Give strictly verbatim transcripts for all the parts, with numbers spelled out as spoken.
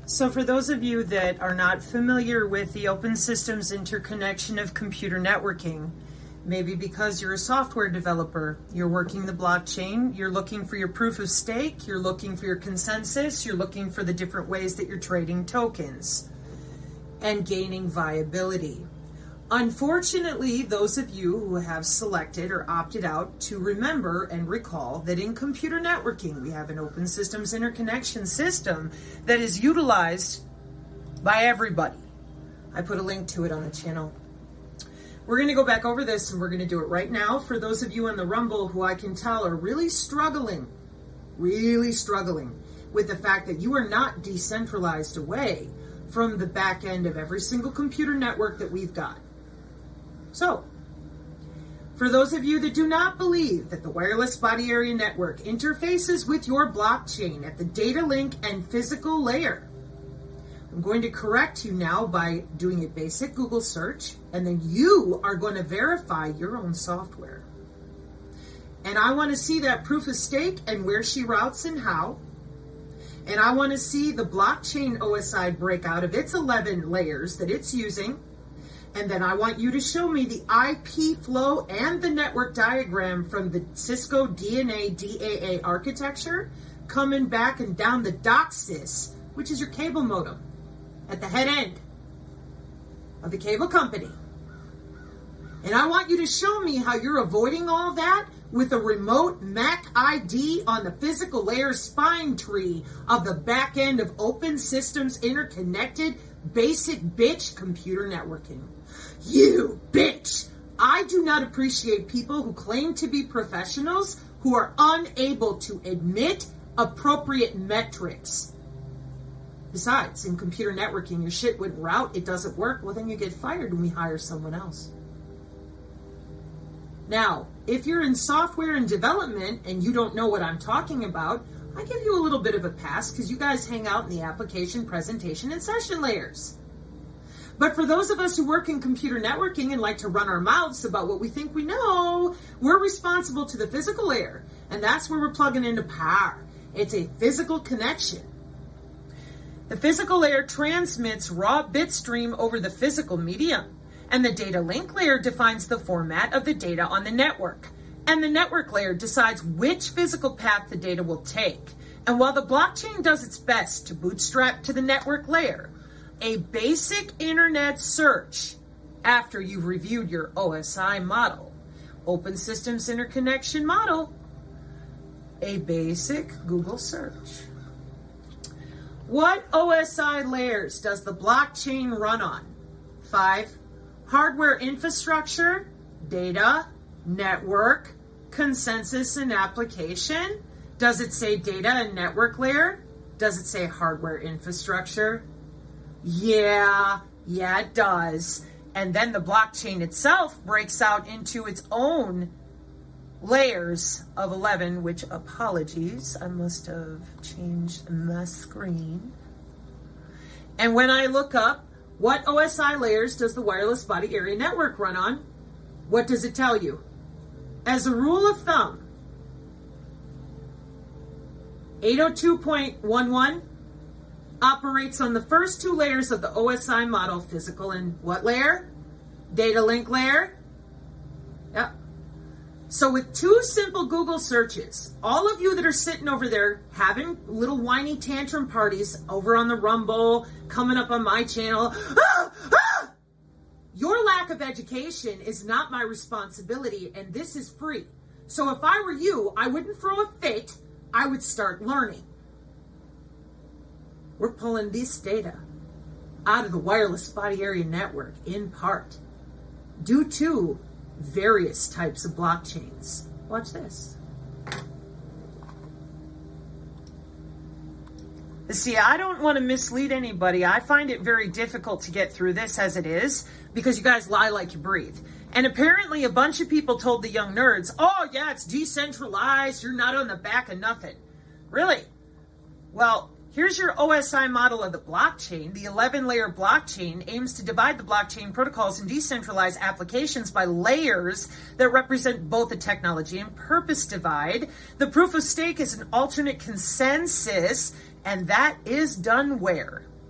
So for those of you that are not familiar with the open systems interconnection of computer networking, maybe because you're a software developer, you're working the blockchain, you're looking for your proof of stake, you're looking for your consensus, you're looking for the different ways that you're trading tokens and gaining viability. Unfortunately, those of you who have selected or opted out to remember and recall that in computer networking, we have an open systems interconnection system that is utilized by everybody. I put a link to it on the channel. We're going to go back over this, and we're going to do it right now. For those of you in the Rumble who I can tell are really struggling, really struggling with the fact that you are not decentralized away from the back end of every single computer network that we've got. So, for those of you that do not believe that the wireless body area network interfaces with your blockchain at the data link and physical layer, I'm going to correct you now by doing a basic Google search, and then you are going to verify your own software. And I want to see that proof of stake and where she routes and how. And I want to see the blockchain O S I breakout of its eleven layers that it's using. And then I want you to show me the I P flow and the network diagram from the Cisco D N A D A A architecture coming back and down the D O C S I S, which is your cable modem at the head end of the cable company. And I want you to show me how you're avoiding all that with a remote M A C I D on the physical layer spine tree of the back end of open systems interconnected basic bitch computer networking. You bitch! I do not appreciate people who claim to be professionals who are unable to admit appropriate metrics. Besides, in computer networking, your shit wouldn't route, it doesn't work, well then you get fired when we hire someone else. Now, if you're in software and development and you don't know what I'm talking about, I give you a little bit of a pass because you guys hang out in the application, presentation, and session layers. But for those of us who work in computer networking and like to run our mouths about what we think we know, we're responsible to the physical layer, and that's where we're plugging into power. It's a physical connection. The physical layer transmits raw bit stream over the physical medium, and the data link layer defines the format of the data on the network, and the network layer decides which physical path the data will take. And while the blockchain does its best to bootstrap to the network layer, a basic internet search after you've reviewed your O S I model, Open Systems Interconnection model, a basic Google search. What O S I layers does the blockchain run on? Five, hardware infrastructure, data, network, consensus, and application. Does it say data and network layer? Does it say hardware infrastructure? Yeah, yeah, it does. And then the blockchain itself breaks out into its own layers of eleven, which, apologies, I must have changed my screen. And when I look up, what O S I layers does the wireless body area network run on? What does it tell you? As a rule of thumb, eight oh two dot eleven operates on the first two layers of the O S I model, physical and what layer? Data link layer. Yep. So with two simple Google searches, all of you that are sitting over there having little whiny tantrum parties over on the Rumble, coming up on my channel, ah, ah! Your lack of education is not my responsibility, and this is free. So if I were you, I wouldn't throw a fit, I would start learning. We're pulling this data out of the wireless body area network in part due to various types of blockchains. Watch this. See, I don't want to mislead anybody. I find it very difficult to get through this as it is because you guys lie like you breathe. And apparently a bunch of people told the young nerds, oh yeah, it's decentralized, you're not on the back of nothing. Really? Well, here's your O S I model of the blockchain. The eleven-layer blockchain aims to divide the blockchain protocols and decentralize applications by layers that represent both the technology and purpose divide. The proof of stake is an alternate consensus, and that is done where?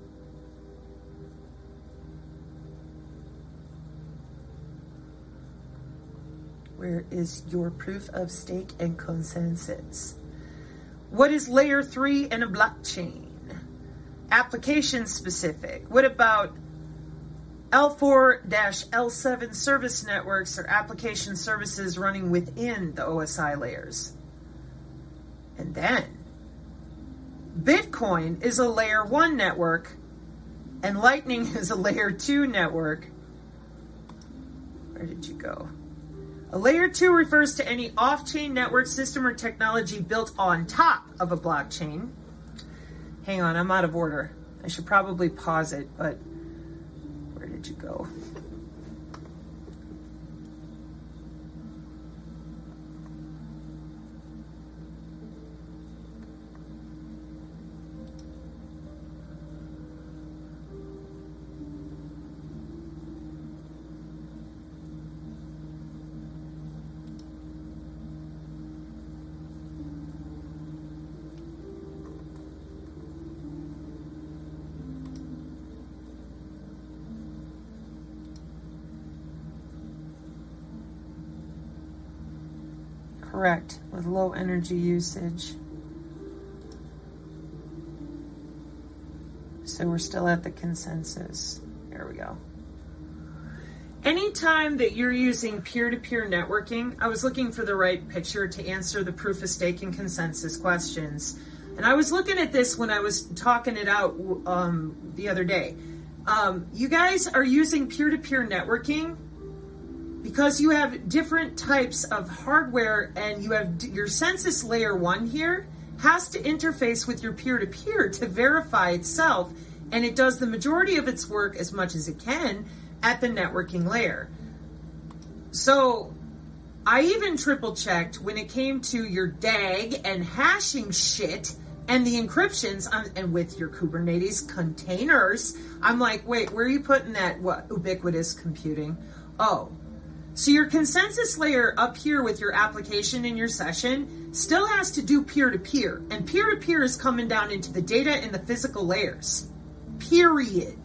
Where is your proof of stake and consensus? What is layer three in a blockchain? Application specific. What about L four L seven service networks or application services running within the O S I layers? And then, Bitcoin is a layer one network and Lightning is a layer two network. Where did you go? A layer two refers to any off-chain network system or technology built on top of a blockchain. Hang on, I'm out of order. I should probably pause it, but where did you go? Correct, with low energy usage. So we're still at the consensus. There we go. Anytime that you're using peer-to-peer networking, I was looking for the right picture to answer the proof of stake and consensus questions. And I was looking at this when I was talking it out um, the other day. Um, you guys are using peer-to-peer networking because you have different types of hardware and you have your census layer one here has to interface with your peer-to-peer to verify itself, and it does the majority of its work as much as it can at the networking layer. So I even triple checked when it came to your D A G and hashing shit and the encryptions on, and with your Kubernetes containers. I'm like, wait, where are you putting that? What, ubiquitous computing? Oh, so your consensus layer up here with your application in your session still has to do peer-to-peer. And peer-to-peer is coming down into the data in the physical layers. Period.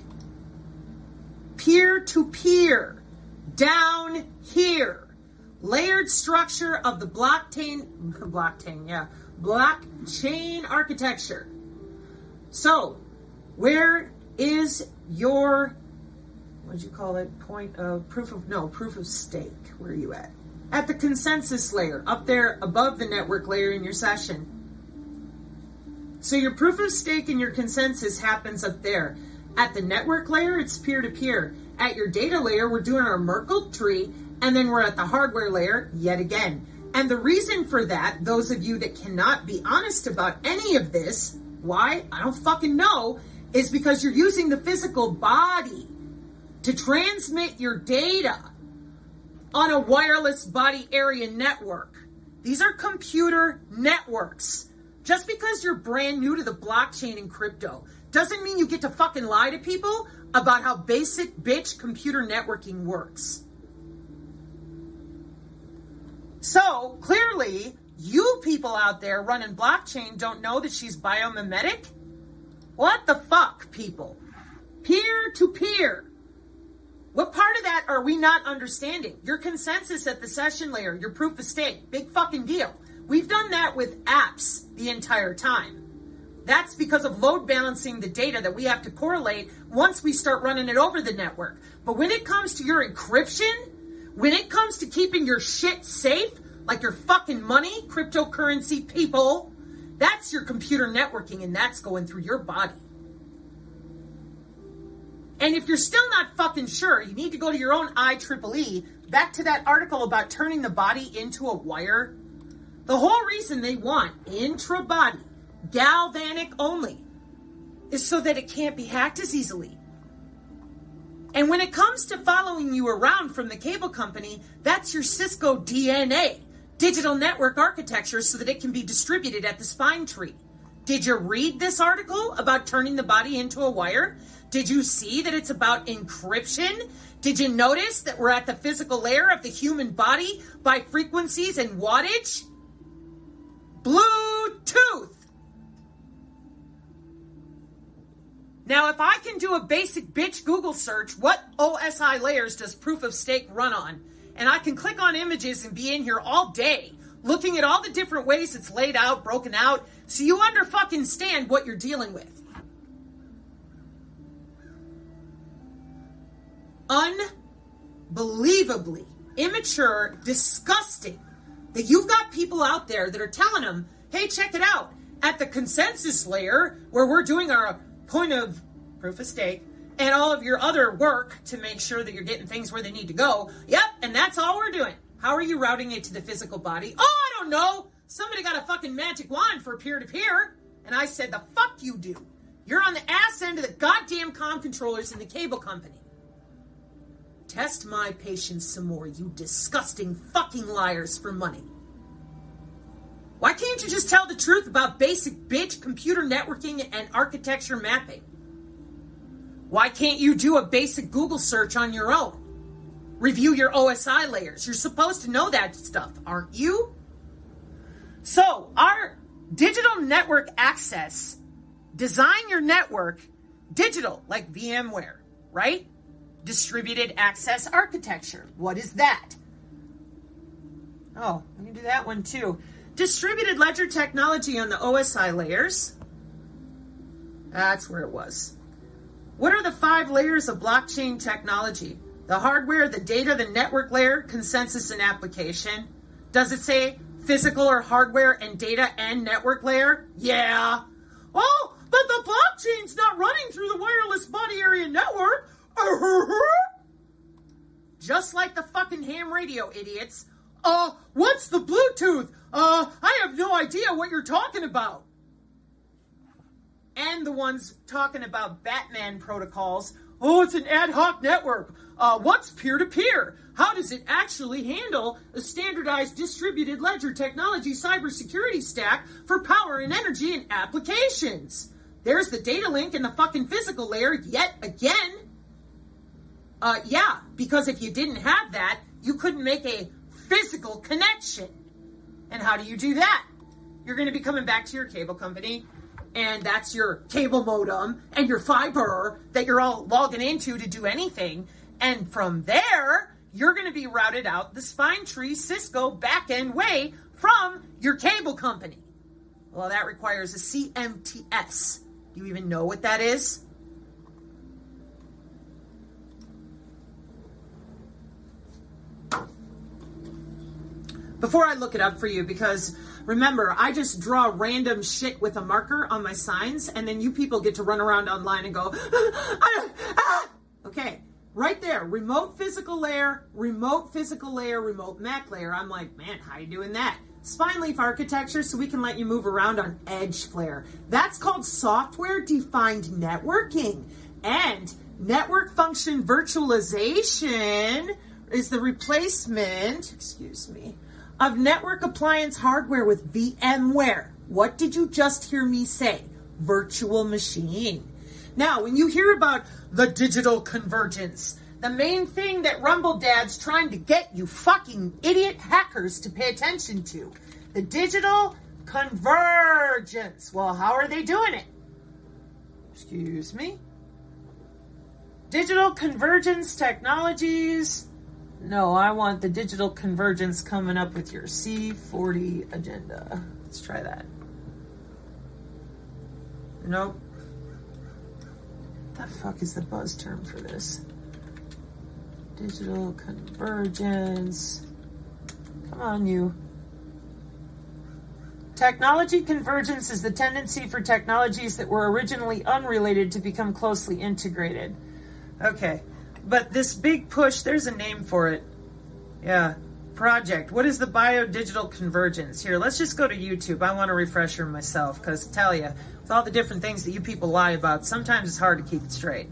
Peer-to-peer. Down here. Layered structure of the blockchain, blockchain, yeah, blockchain architecture. So, where is your, what did you call it? Point of proof of, no, proof of stake. Where are you at? At the consensus layer, up there above the network layer in your session. So your proof of stake and your consensus happens up there. At the network layer, it's peer-to-peer. At your data layer, we're doing our Merkle tree, and then we're at the hardware layer yet again. And the reason for that, those of you that cannot be honest about any of this, why? I don't fucking know, is because you're using the physical body to transmit your data on a wireless body area network. These are computer networks. Just because you're brand new to the blockchain and crypto doesn't mean you get to fucking lie to people about how basic bitch computer networking works. So, clearly, you people out there running blockchain don't know that she's biomimetic? What the fuck, people? Peer-to-peer. What part of that are we not understanding? Your consensus at the session layer, your proof of stake, big fucking deal. We've done that with apps the entire time. That's because of load balancing the data that we have to correlate once we start running it over the network. But when it comes to your encryption, when it comes to keeping your shit safe, like your fucking money, cryptocurrency people, that's your computer networking, and that's going through your body. And if you're still not fucking sure, you need to go to your own I triple E, back to that article about turning the body into a wire. The whole reason they want intra-body, galvanic only, is so that it can't be hacked as easily. And when it comes to following you around from the cable company, that's your Cisco D N A, digital network architecture, so that it can be distributed at the spine tree. Did you read this article about turning the body into a wire? Did you see that it's about encryption? Did you notice that we're at the physical layer of the human body by frequencies and wattage? Bluetooth. Now, if I can do a basic bitch Google search, what O S I layers does proof of stake run on? and I can click on images and be in here all day looking at all the different ways it's laid out, broken out, so you under fucking stand what you're dealing with. Unbelievably immature, disgusting that you've got people out there that are telling them, hey, check it out. At the consensus layer, where we're doing our point of proof of stake and all of your other work to make sure that you're getting things where they need to go. Yep, and that's all we're doing. How are you routing it to the physical body? Oh, I don't know. Somebody got a fucking magic wand for peer-to-peer. And I said, the fuck you do. You're on the ass end of the goddamn comm controllers in the cable company. Test my patience some more, you disgusting fucking liars for money. Why can't you just tell the truth about basic bitch computer networking and architecture mapping? Why can't you do a basic Google search on your own? Review your O S I layers. You're supposed to know that stuff, aren't you? So, our digital network access, design your network digital, like VMware, right? Distributed access architecture. What is that? Oh, we can do that one too. Distributed ledger technology on the O S I layers. That's where it was. What are the five layers of blockchain technology? The hardware, the data, the network layer, consensus, and application. Does it say physical or hardware and data and network layer? Yeah. Oh, but the blockchain's not running through the wireless body area network. Just like the fucking ham radio idiots. Uh, what's the Bluetooth? Uh, I have no idea what you're talking about. And the ones talking about Batman protocols. Oh, it's an ad hoc network. Uh, what's peer-to-peer? How does it actually handle a standardized distributed ledger technology cybersecurity stack for power and energy and applications? There's the data link in the fucking physical layer yet again. Uh, yeah, because if you didn't have that, you couldn't make a physical connection. And how do you do that? You're going to be coming back to your cable company, and that's your cable modem and your fiber that you're all logging into to do anything. And from there, you're going to be routed out the spine tree Cisco backend way from your cable company. Well, that requires a C M T S. Do you even know what that is? Before I look it up for you, because remember, I just draw random shit with a marker on my signs, and then you people get to run around online and go, ah, ah. Okay, right there, remote physical layer, remote physical layer, remote M A C layer. I'm like, man, how you doing that? Spine leaf architecture, so we can let you move around on edge flare. That's called software-defined networking. And network function virtualization is the replacement, excuse me, of network appliance hardware with VMware. What did you just hear me say? Virtual machine. Now, when you hear about the digital convergence, the main thing that Rumble Dad's trying to get you fucking idiot hackers to pay attention to, the digital convergence. Well, how are they doing it? Excuse me? Digital convergence technologies. No, I want the digital convergence coming up with your C forty agenda. Let's try that. Nope. What the fuck is the buzz term for this? Digital convergence. Come on, you. Technology convergence is the tendency for technologies that were originally unrelated to become closely integrated. Okay. But this big push, there's a name for it. Yeah. Project. What is the biodigital convergence? Here, let's just go to YouTube. I want a refresher myself, because I tell you, with all the different things that you people lie about, sometimes it's hard to keep it straight.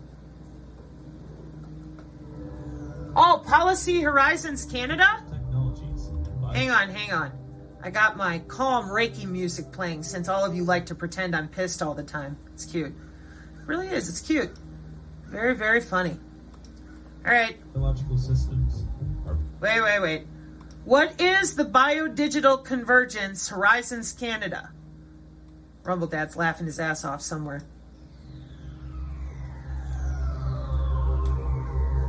Oh, Policy Horizons Canada? Technologies. Hang on, hang on. I got my calm Reiki music playing, since all of you like to pretend I'm pissed all the time. It's cute. It really is. It's cute. Very, very funny. All right. Biological systems. Are- wait, wait, wait. What is the Biodigital Convergence Horizons Canada? Rumble Dad's laughing his ass off somewhere.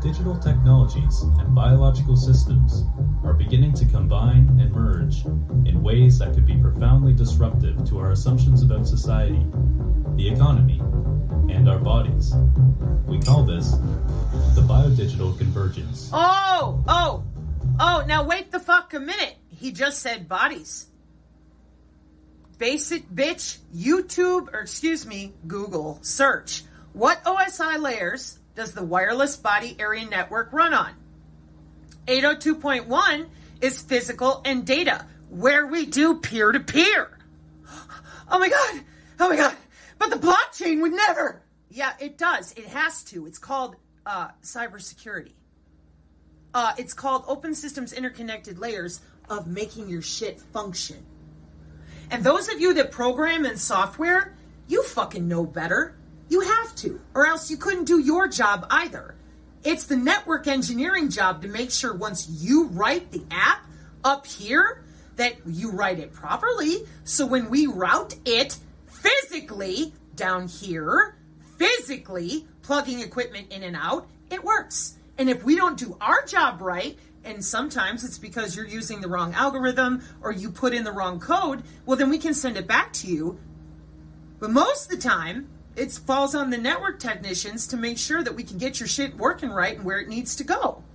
Digital technologies and biological systems are beginning to combine and merge in ways that could be profoundly disruptive to our assumptions about society, the economy, and our bodies. We call this the biodigital convergence. Oh, oh, oh, now wait the fuck a minute. He just said bodies. Basic bitch, YouTube, or excuse me, Google search. What O S I layers does the wireless body area network run on? eight oh two point one is physical and data, where we do peer-to-peer. Oh my God, oh my God, but the blockchain would never. Yeah, it does, it has to. It's called uh, cybersecurity. Uh, it's called open systems interconnected layers of making your shit function. And those of you that program in software, you fucking know better. You have to, or else you couldn't do your job either. It's the network engineering job to make sure once you write the app up here, that you write it properly. So when we route it physically down here, physically plugging equipment in and out, it works. And if we don't do our job right, and sometimes it's because you're using the wrong algorithm or you put in the wrong code, well, then we can send it back to you. But most of the time, it falls on the network technicians to make sure that we can get your shit working right and where it needs to go.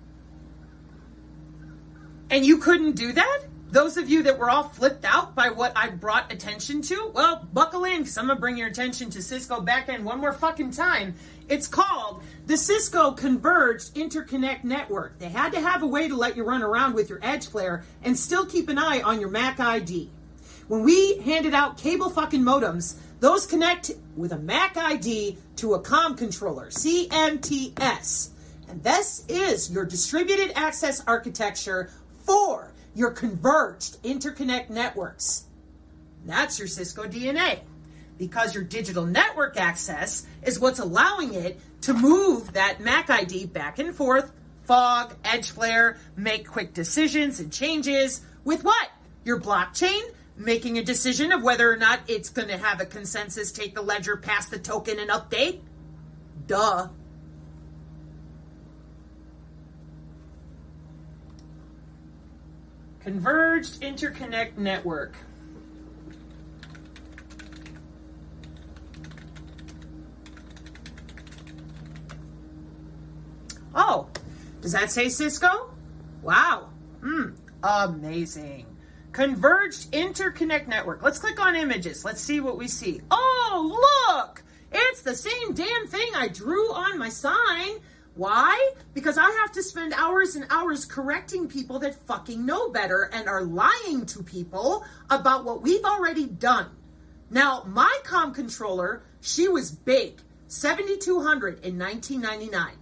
And you couldn't do that? Those of you that were all flipped out by what I brought attention to, well, buckle in, because I'm going to bring your attention to Cisco backend one more fucking time. It's called the Cisco Converged Interconnect Network. They had to have a way to let you run around with your Edgeflare and still keep an eye on your Mac I D. When we handed out cable fucking modems, those connect with a Mac I D to a comm controller, C M T S. And this is your distributed access architecture for your converged interconnect networks. That's your Cisco D N A. Because your digital network access is what's allowing it to move that Mac I D back and forth, fog, Edgeflare, make quick decisions and changes with what? Your blockchain, making a decision of whether or not it's going to have a consensus, take the ledger, pass the token, and update. Duh. Converged Interconnect Network. Oh, does that say Cisco? Wow. Hmm. Amazing. Converged Interconnect Network. Let's click on images. Let's see what we see. Oh, look! It's the same damn thing I drew on my sign. Why? Because I have to spend hours and hours correcting people that fucking know better and are lying to people about what we've already done. Now, my comm controller, she was big. seventy-two hundred in nineteen ninety-nine.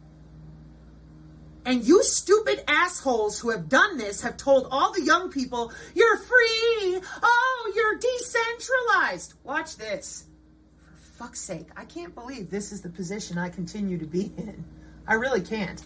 And you stupid assholes who have done this have told all the young people, you're free. Oh, you're decentralized. Watch this. For fuck's sake, I can't believe this is the position I continue to be in. I really can't.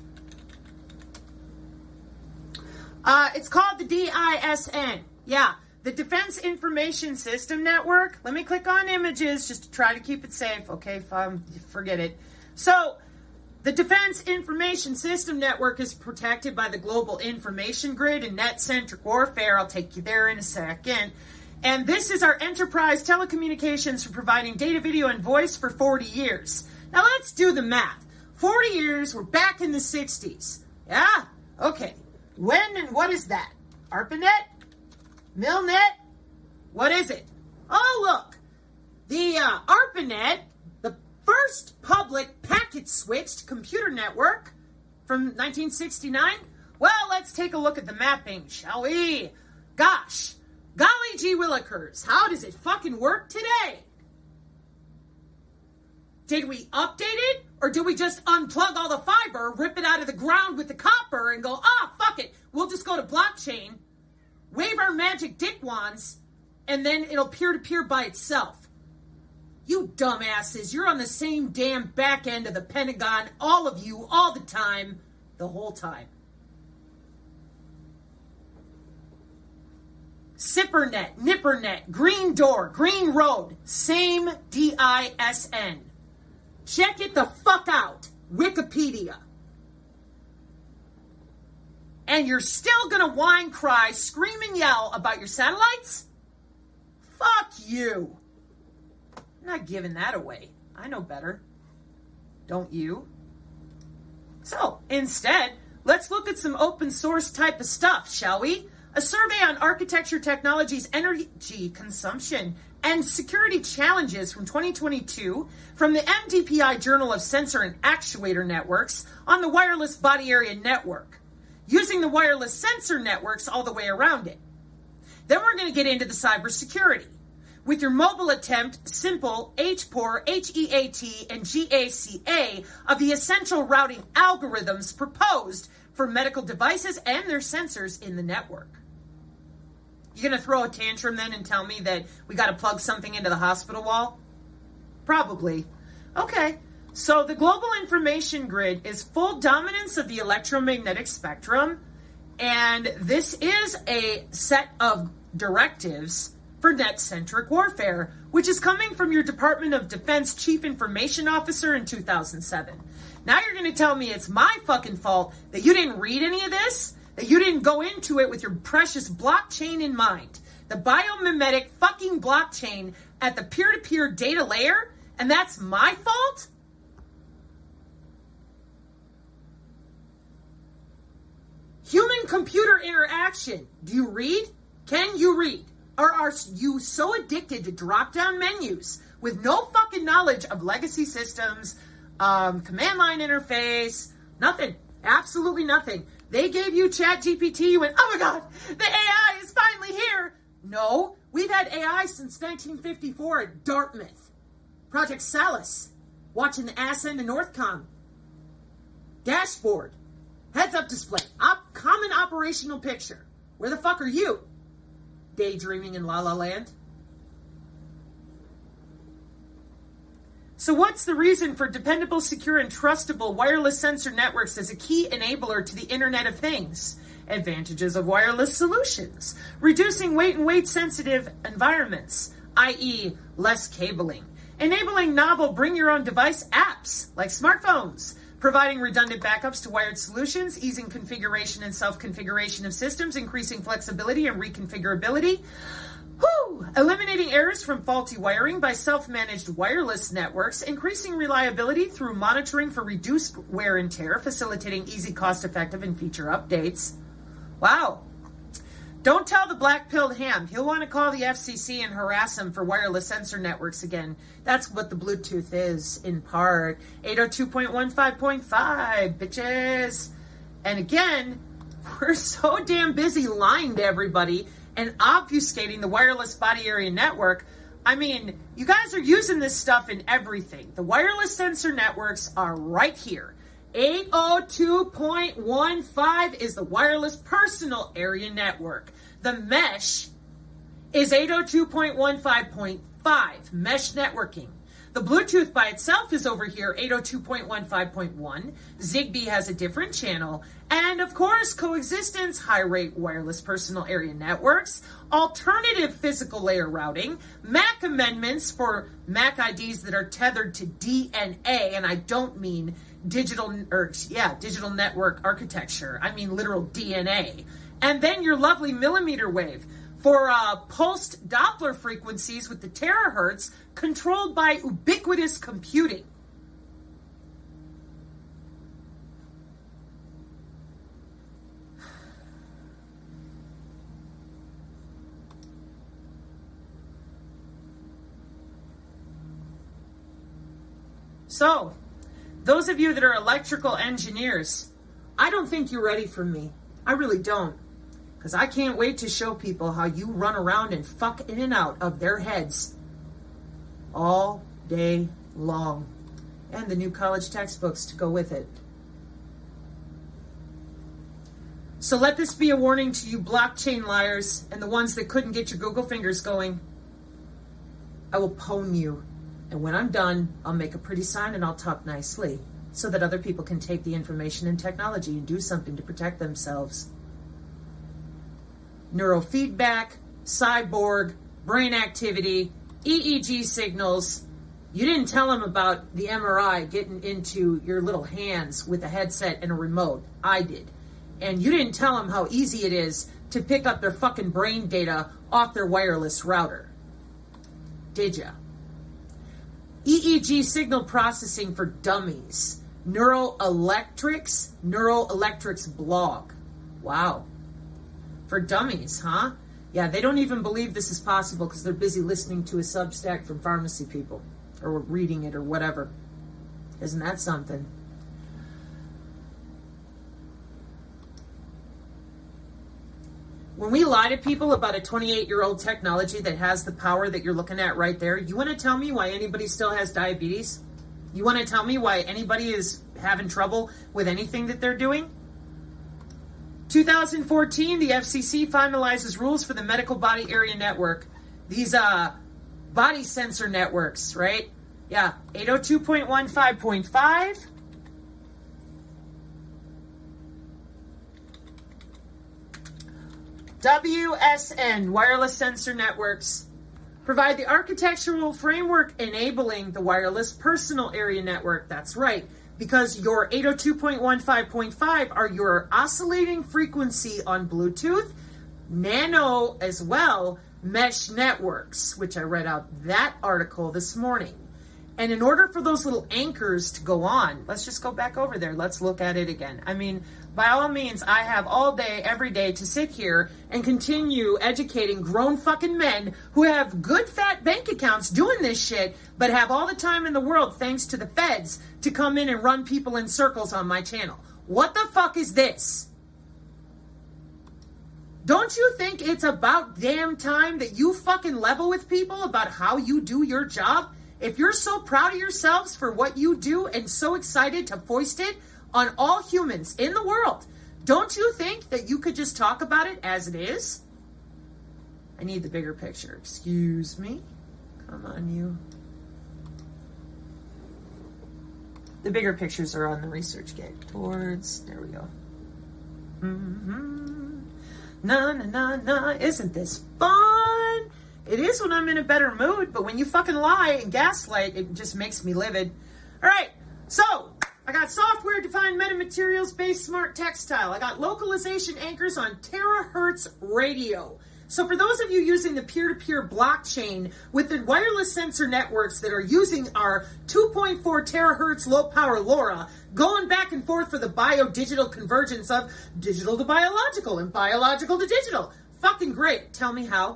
Uh, it's called the D I S N. Yeah, the Defense Information System Network. Let me click on images just to try to keep it safe. Okay, um, forget it. So, the Defense Information System Network is protected by the Global Information Grid and Net-Centric Warfare. I'll take you there in a second. And this is our enterprise telecommunications for providing data, video, and voice for forty years. Now let's do the math. forty years, we're back in the sixties. Yeah? Okay. When and what is that? ARPANET? Milnet? What is it? Oh, look. The uh, ARPANET, the first public packet-switched computer network from nineteen sixty-nine. Well, let's take a look at the mapping, shall we? Gosh. Golly gee willikers. How does it fucking work today? Did we update it? Or do we just unplug all the fiber, rip it out of the ground with the copper, and go, ah, fuck it, we'll just go to blockchain, wave our magic dick wands, and then it'll peer-to-peer by itself? You dumbasses, you're on the same damn back end of the Pentagon, all of you, all the time, the whole time. SIPRNet, NIPRNet, Green Door, Green Road, same D I S N. Check it the fuck out. Wikipedia. and you're still gonna whine, cry, scream, and yell about your satellites? Fuck you. I'm not giving that away. I know better. Don't you? So, instead, let's look at some open source type of stuff, shall we? A survey on architecture technology's energy consumption and security challenges from twenty twenty-two from the M D P I Journal of Sensor and Actuator Networks on the Wireless Body Area Network, using the wireless sensor networks all the way around it. Then we're going to get into the cybersecurity. With your mobile attempt, simple H P O R, H E A T, and G A C A of the essential routing algorithms proposed for medical devices and their sensors in the network. You gonna throw a tantrum then and tell me that we gotta plug something into the hospital wall? Probably. Okay, so the global information grid is full dominance of the electromagnetic spectrum, and this is a set of directives for net-centric warfare, which is coming from your Department of Defense Chief Information Officer in two thousand seven. Now you're going to tell me it's my fucking fault that you didn't read any of this? That you didn't go into it with your precious blockchain in mind? The biomimetic fucking blockchain at the peer-to-peer data layer? And that's my fault? Human-computer interaction. Do you read? Can you read? Or are you so addicted to drop-down menus with no fucking knowledge of legacy systems, um, command line interface, nothing, absolutely nothing. They gave you ChatGPT, you went, oh my God, the A I is finally here. No, we've had A I since nineteen fifty-four at Dartmouth. Project Salus, watching the ass end of Northcom. Dashboard, heads-up display, op- common operational picture. Where the fuck are you? Daydreaming in La La Land. So what's the reason for dependable, secure, and trustable wireless sensor networks as a key enabler to the Internet of Things? Advantages of wireless solutions. Reducing weight and weight-sensitive environments, that is less cabling. Enabling novel bring-your-own-device apps, like smartphones. Providing redundant backups to wired solutions, easing configuration and self-configuration of systems, increasing flexibility and reconfigurability. Whew! Eliminating errors from faulty wiring by self-managed wireless networks, increasing reliability through monitoring for reduced wear and tear, facilitating easy, cost-effective, and feature updates. Wow. Don't tell the black-pilled ham. He'll want to call the F C C and harass him for wireless sensor networks again. That's what the Bluetooth is, in part. eight oh two dot fifteen point five, bitches. And again, we're so damn busy lying to everybody and obfuscating the wireless body area network. I mean, you guys are using this stuff in everything. The wireless sensor networks are right here. eight oh two dot fifteen is the wireless personal area network. The mesh is eight oh two dot fifteen point five, mesh networking. The Bluetooth by itself is over here, eight oh two dot fifteen point one. Zigbee has a different channel. And of course, coexistence, high-rate wireless personal area networks, alternative physical layer routing, M A C amendments for M A C I Ds that are tethered to D N A, and I don't mean digital, or yeah, digital network architecture. I mean literal D N A. And then your lovely millimeter wave for uh, pulsed Doppler frequencies with the terahertz controlled by ubiquitous computing. So, those of you that are electrical engineers, I don't think you're ready for me. I really don't. Because I can't wait to show people how you run around and fuck in and out of their heads all day long. And the new college textbooks to go with it. So let this be a warning to you blockchain liars and the ones that couldn't get your Google fingers going. I will pwn you. And when I'm done, I'll make a pretty sign and I'll talk nicely so that other people can take the information and technology and do something to protect themselves. Neurofeedback, cyborg, brain activity, E E G signals. You didn't tell them about the M R I getting into your little hands with a headset and a remote. I did. And you didn't tell them how easy it is to pick up their fucking brain data off their wireless router. Did ya? E E G signal processing for dummies. Neural Electrics, Neural Electrics blog. Wow. For dummies, huh? Yeah, they don't even believe this is possible because they're busy listening to a Substack from pharmacy people or reading it or whatever. Isn't that something? When we lie to people about a twenty-eight-year-old technology that has the power that you're looking at right there, you want to tell me why anybody still has diabetes? You want to tell me why anybody is having trouble with anything that they're doing? two thousand fourteen, the F C C finalizes rules for the medical body area network. These uh, body sensor networks, right? Yeah, eight oh two point fifteen point five. W S N, wireless sensor networks, provide the architectural framework enabling the wireless personal area network. That's right, because your eight oh two point fifteen point five are your oscillating frequency on Bluetooth, nano as well, mesh networks, which I read out that article this morning. And in order for those little anchors to go on, let's just go back over there. Let's look at it again. I mean, by all means, I have all day, every day to sit here and continue educating grown fucking men who have good fat bank accounts doing this shit, but have all the time in the world, thanks to the feds, to come in and run people in circles on my channel. What the fuck is this? Don't you think it's about damn time that you fucking level with people about how you do your job? If you're so proud of yourselves for what you do and so excited to foist it on all humans in the world, don't you think that you could just talk about it as it is? I need the bigger picture. Excuse me. Come on, you. The bigger pictures are on the ResearchGate. Towards, there we go. Mm-hmm. Na, na, na, na. Isn't this fun? It is when I'm in a better mood, but when you fucking lie and gaslight, it just makes me livid. All right, so I got software-defined metamaterials-based smart textile. I got localization anchors on terahertz radio. So for those of you using the peer-to-peer blockchain with the wireless sensor networks that are using our two point four terahertz low-power LoRa, going back and forth for the bio-digital convergence of digital to biological and biological to digital. Fucking great. Tell me how.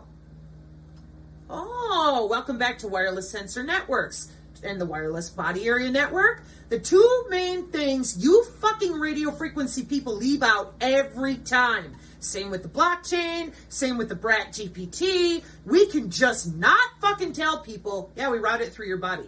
Oh, welcome back to Wireless Sensor Networks and the Wireless Body Area Network. The two main things you fucking radio frequency people leave out every time. Same with the blockchain, same with the Brat G P T. We can just not fucking tell people, yeah, we route it through your body.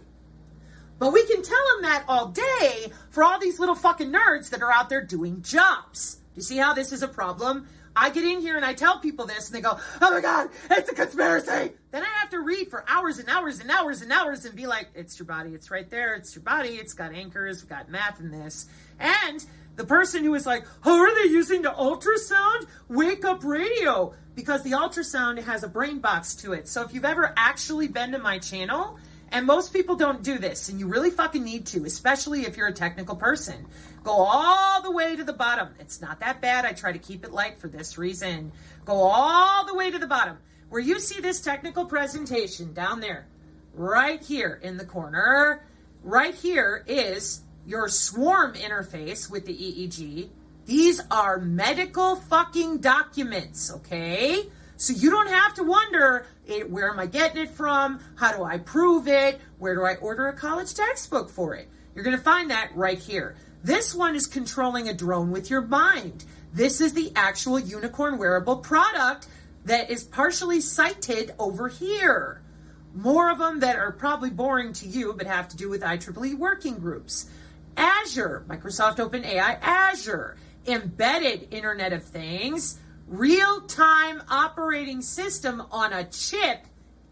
But we can tell them that all day for all these little fucking nerds that are out there doing jobs. You see how this is a problem? I get in here and I tell people this and they go, oh my God, it's a conspiracy. Then I have to read for hours and hours and hours and hours and be like, it's your body. It's right there. It's your body. It's got anchors. We've got math in this. And the person who is like, how are they using the ultrasound? Wake up radio. Because the ultrasound has a brain box to it. So if you've ever actually been to my channel, and most people don't do this, and you really fucking need to, especially if you're a technical person. Go all the way to the bottom. It's not that bad. I try to keep it light for this reason. Go all the way to the bottom. Where you see this technical presentation down there, right here in the corner, right here is your swarm interface with the E E G. These are medical fucking documents, okay? So you don't have to wonder, where am I getting it from? How do I prove it? Where do I order a college textbook for it? You're going to find that right here. This one is controlling a drone with your mind. This is the actual unicorn wearable product that is partially cited over here. More of them that are probably boring to you, but have to do with I triple E working groups. Azure, Microsoft OpenAI Azure, embedded Internet of Things, real-time operating system on a chip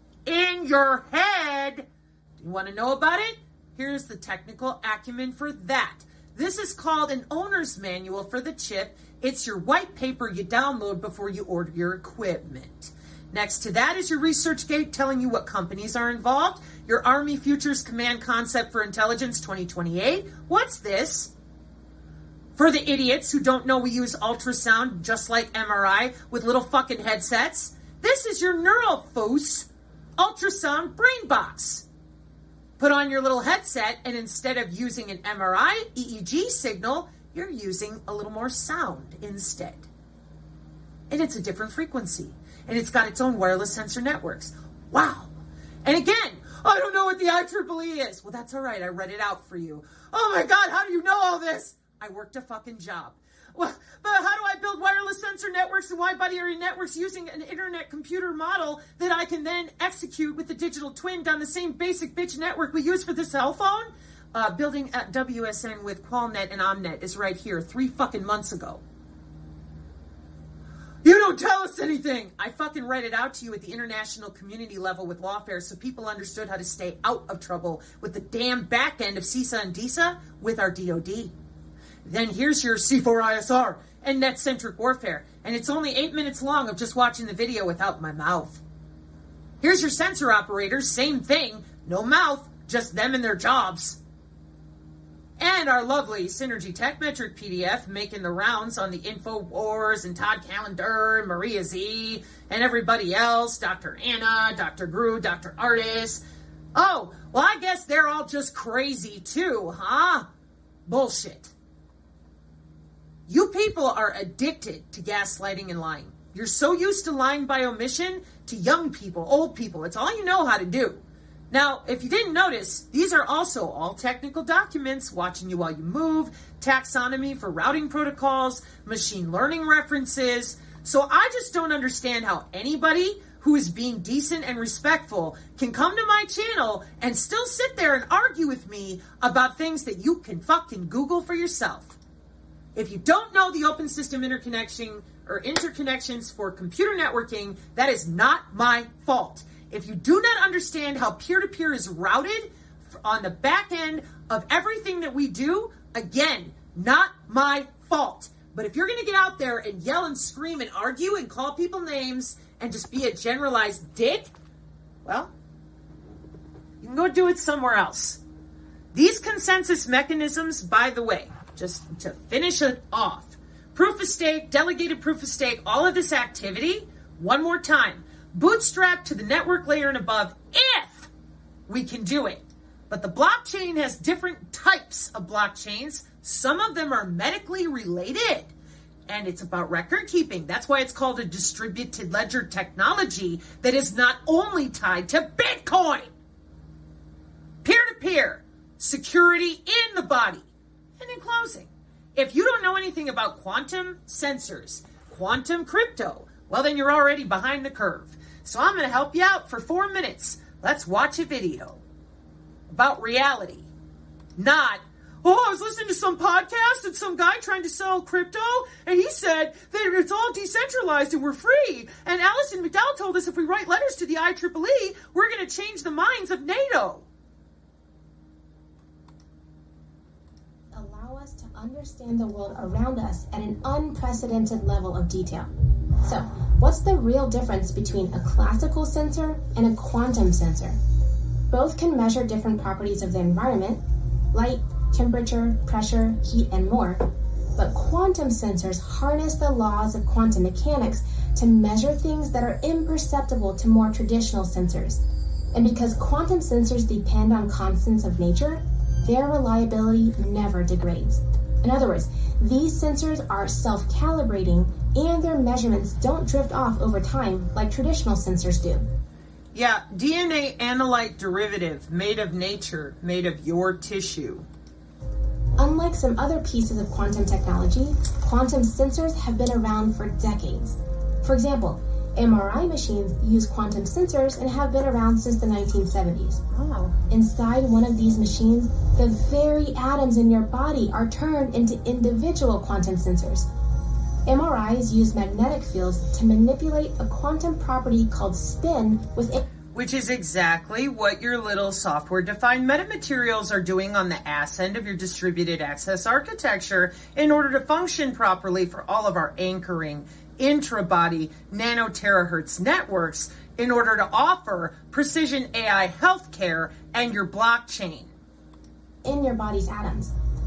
in your head. Do you want to know about it? Here's the technical acumen for that. This is called an owner's manual for the chip. It's your white paper you download before you order your equipment. Next to that is your ResearchGate telling you what companies are involved. Your Army Futures Command Concept for Intelligence twenty twenty-eight. What's this? For the idiots who don't know we use ultrasound just like M R I with little fucking headsets, this is your Neurofos ultrasound brain box. Put on your little headset, and instead of using an M R I E E G signal, you're using a little more sound instead. And it's a different frequency. And it's got its own wireless sensor networks. Wow. And again, I don't know what the I triple E is. Well, that's all right. I read it out for you. Oh my God, how do you know all this? I worked a fucking job. Well, but how do I build wireless sensor networks and wide body area networks using an internet computer model that I can then execute with the digital twin down the same basic bitch network we use for the cell phone? Uh, building at W S N with Qualnet and Omnet is right here three fucking months ago. You don't tell us anything! I fucking read it out to you at the international community level with lawfare so people understood how to stay out of trouble with the damn back end of CISA and DISA with our D O D. Then here's your C four I S R and net-centric warfare, and it's only eight minutes long of just watching the video without my mouth. Here's your sensor operators, same thing, no mouth, just them and their jobs. And our lovely Synergy Tech Metric P D F making the rounds on the InfoWars and Todd Callender and Maria Z and everybody else, Doctor Anna, Doctor Gru, Doctor Artis. Oh, well, I guess they're all just crazy too, huh? Bullshit. You people are addicted to gaslighting and lying. You're so used to lying by omission to young people, old people. It's all you know how to do. Now, if you didn't notice, these are also all technical documents, watching you while you move, taxonomy for routing protocols, machine learning references. So I just don't understand how anybody who is being decent and respectful can come to my channel and still sit there and argue with me about things that you can fucking Google for yourself. If you don't know the open system interconnection or interconnections for computer networking, that is not my fault. If you do not understand how peer-to-peer is routed on the back end of everything that we do, again, not my fault. But if you're going to get out there and yell and scream and argue and call people names and just be a generalized dick, well, you can go do it somewhere else. These consensus mechanisms, by the way, just to finish it off, proof of stake, delegated proof of stake, all of this activity, one more time, bootstrap to the network layer and above if we can do it. But the blockchain has different types of blockchains. Some of them are medically related, and it's about record keeping. That's why it's called a distributed ledger technology that is not only tied to Bitcoin. Peer-to-peer, security in the body. And in closing, if you don't know anything about quantum sensors, quantum crypto, well, then you're already behind the curve. So I'm going to help you out for four minutes. Let's watch a video about reality. Not, oh, I was listening to some podcast and some guy trying to sell crypto, and he said that it's all decentralized and we're free. And Alison McDowell told us if we write letters to the I triple E, we're going to change the minds of NATO. Allow us to understand the world around us at an unprecedented level of detail. So, what's the real difference between a classical sensor and a quantum sensor? Both can measure different properties of the environment, light, temperature, pressure, heat, and more. But quantum sensors harness the laws of quantum mechanics to measure things that are imperceptible to more traditional sensors. And because quantum sensors depend on constants of nature, their reliability never degrades. In other words, these sensors are self-calibrating and their measurements don't drift off over time like traditional sensors do. Yeah, D N A analyte derivative, made of nature, made of your tissue. Unlike some other pieces of quantum technology, quantum sensors have been around for decades. For example, M R I machines use quantum sensors and have been around since the nineteen seventies. Oh. Inside one of these machines, the very atoms in your body are turned into individual quantum sensors. M R Is use magnetic fields to manipulate a quantum property called spin within... Which is exactly what your little software-defined metamaterials are doing on the ass end of your distributed access architecture in order to function properly for all of our anchoring intra-body nanoterahertz networks in order to offer precision A I healthcare and your blockchain. In your body's atoms.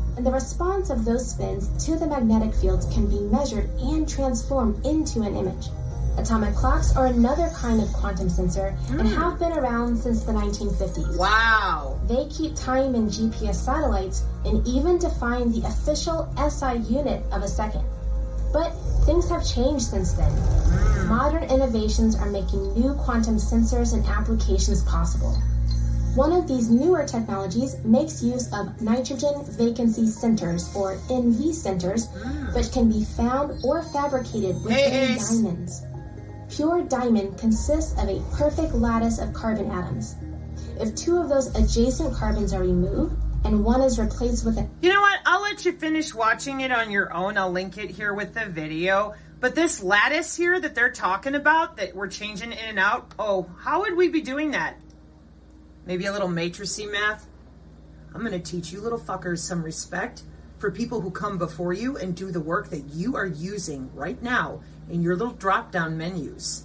and the response of those spins to the magnetic fields can be measured and transformed into an image. Atomic clocks are another kind of quantum sensor mm. and have been around since the nineteen fifties. Wow. They keep time in G P S satellites and even define the official S I unit of a second. But things have changed since then. Mm. Modern innovations are making new quantum sensors and applications possible. One of these newer technologies makes use of nitrogen vacancy centers, or N V centers, mm. which can be found or fabricated within hey, hey. diamonds. Pure diamond consists of a perfect lattice of carbon atoms. If two of those adjacent carbons are removed and one is replaced with a... You know what? I'll let you finish watching it on your own. I'll link it here with the video. But this lattice here that they're talking about, that we're changing in and out, oh, how would we be doing that? Maybe a little matrixy math? I'm going to teach you little fuckers some respect for people who come before you and do the work that you are using right now in your little drop-down menus.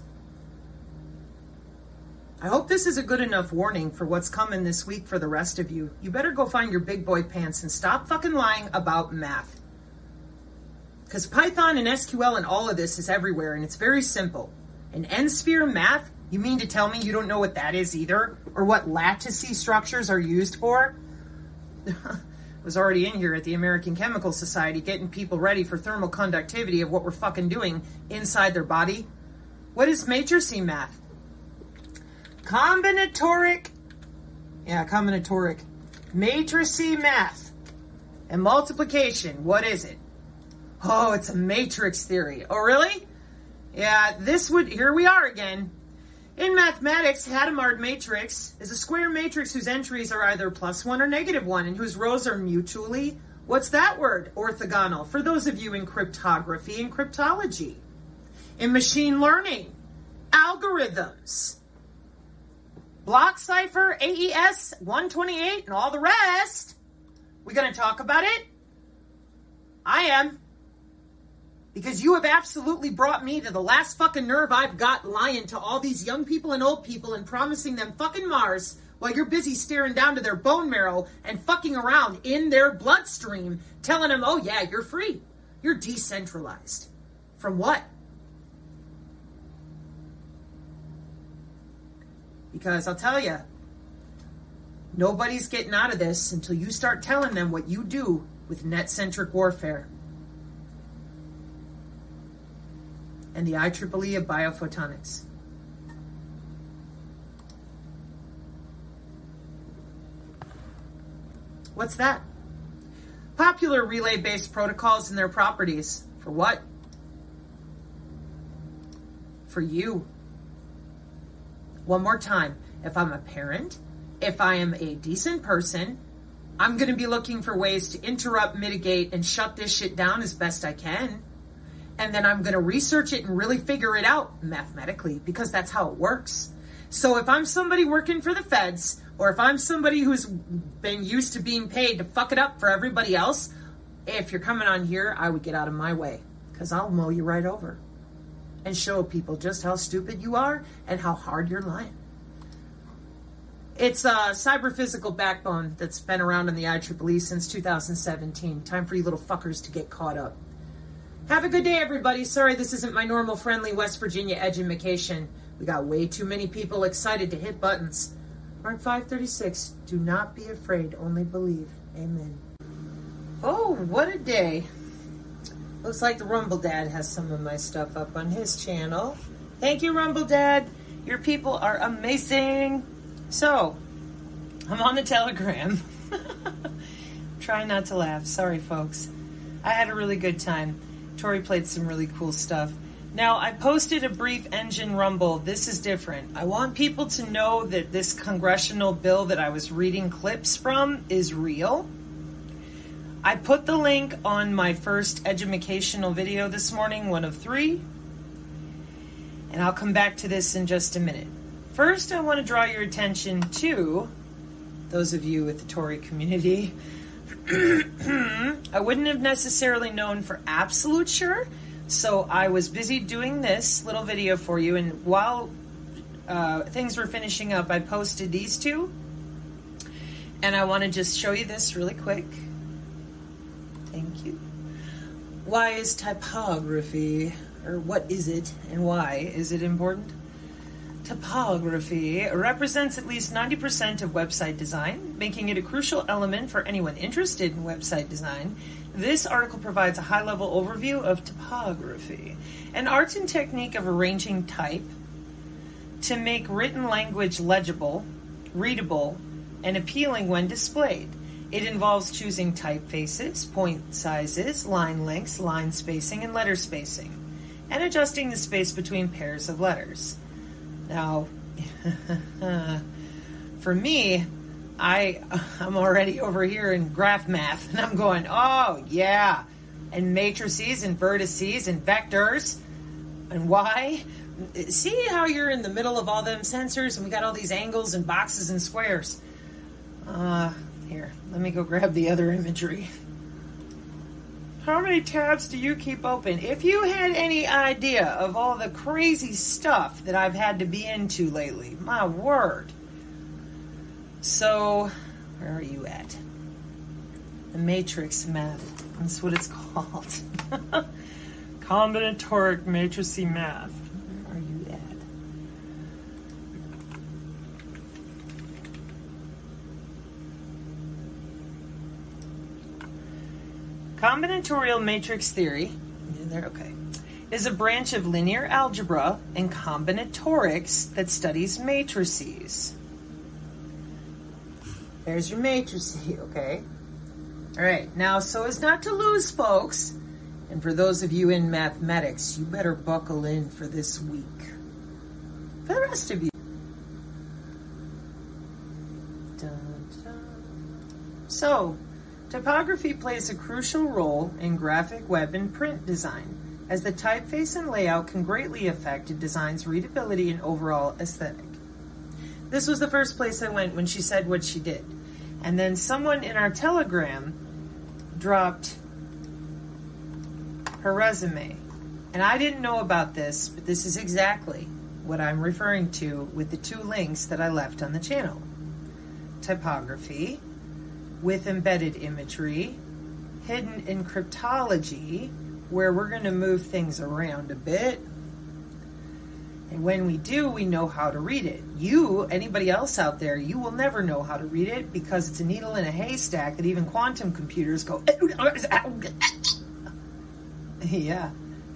I hope this is a good enough warning for what's coming this week for the rest of you. You better go find your big boy pants and stop fucking lying about math. Because Python and S Q L and all of this is everywhere, and it's very simple. An N-sphere math? You mean to tell me you don't know what that is either? Or what lattice structures are used for? Was already in here at the American Chemical Society getting people ready for thermal conductivity of what we're fucking doing inside their body. What is matrixy math? Combinatoric, yeah, combinatoric, matrixy math. And multiplication, what is it? Oh, it's a matrix theory. Oh, really? Yeah, this would, here we are again. In mathematics, Hadamard matrix is a square matrix whose entries are either plus one or negative one and whose rows are mutually, what's that word? Orthogonal, for those of you in cryptography and cryptology. In machine learning, algorithms, block cipher, A E S, one twenty-eight, and all the rest. We gonna talk about it? I am. Because you have absolutely brought me to the last fucking nerve I've got lying to all these young people and old people and promising them fucking Mars while you're busy staring down to their bone marrow and fucking around in their bloodstream, telling them, oh yeah, you're free. You're decentralized. From what? Because I'll tell you, nobody's getting out of this until you start telling them what you do with net-centric warfare. And the I triple E of biophotonics. What's that? Popular relay-based protocols and their properties. For what? For you. One more time. If I'm a parent, if I am a decent person, I'm going to be looking for ways to interrupt, mitigate, and shut this shit down as best I can. And then I'm going to research it and really figure it out mathematically, because that's how it works. So if I'm somebody working for the feds, or if I'm somebody who's been used to being paid to fuck it up for everybody else, if you're coming on here, I would get out of my way, because I'll mow you right over and show people just how stupid you are and how hard you're lying. It's a cyber-physical backbone that's been around in the I triple E since two thousand seventeen. Time for you little fuckers to get caught up. Have a good day, everybody. Sorry this isn't my normal friendly West Virginia edumacation. We got way too many people excited to hit buttons. Mark five thirty-six, do not be afraid, only believe. Amen. Oh, what a day. Looks like the Rumble Dad has some of my stuff up on his channel. Thank you, Rumble Dad. Your people are amazing. So, I'm on the Telegram. Trying not to laugh. Sorry, folks. I had a really good time. Tori played some really cool stuff. Now, I posted a brief engine rumble. This is different. I want people to know that this congressional bill that I was reading clips from is real. I put the link on my first edumacational video this morning, one of three. And I'll come back to this in just a minute. First, I want to draw your attention to those of you with the Tory community. I wouldn't have necessarily known for absolute sure, so I was busy doing this little video for you, and while uh, things were finishing up, I posted these two, and I want to just show you this really quick. Thank you. Why is typography, or what is it and why is it important? Typography represents at least ninety percent of website design, making it a crucial element for anyone interested in website design. This article provides a high-level overview of typography, an art and technique of arranging type to make written language legible, readable, and appealing when displayed. It involves choosing typefaces, point sizes, line lengths, line spacing, and letter spacing, and adjusting the space between pairs of letters. Now, for me, I, I'm already over here in graph math, and I'm going, oh, yeah, and matrices and vertices and vectors, and why? See how you're in the middle of all them sensors, and we got all these angles and boxes and squares. Uh, here, let me go grab the other imagery. How many tabs do you keep open? If you had any idea of all the crazy stuff that I've had to be into lately, my word. So, where are you at? The matrix math. That's what it's called. Combinatoric matricy math. Where are you at? Combinatorial matrix theory, yeah, there, okay, is a branch of linear algebra and combinatorics that studies matrices. There's your matrice, okay? All right, now, so as not to lose, folks, and for those of you in mathematics, you better buckle in for this week. For the rest of you. Dun, dun. So, typography plays a crucial role in graphic, web, and print design, as the typeface and layout can greatly affect a design's readability and overall aesthetic. This was the first place I went when she said what she did. And then someone in our Telegram dropped her resume. And I didn't know about this, but this is exactly what I'm referring to with the two links that I left on the channel. Typography with embedded imagery, hidden in cryptology, where we're going to move things around a bit. And when we do, we know how to read it. You, anybody else out there, you will never know how to read it because it's a needle in a haystack that even quantum computers go, yeah.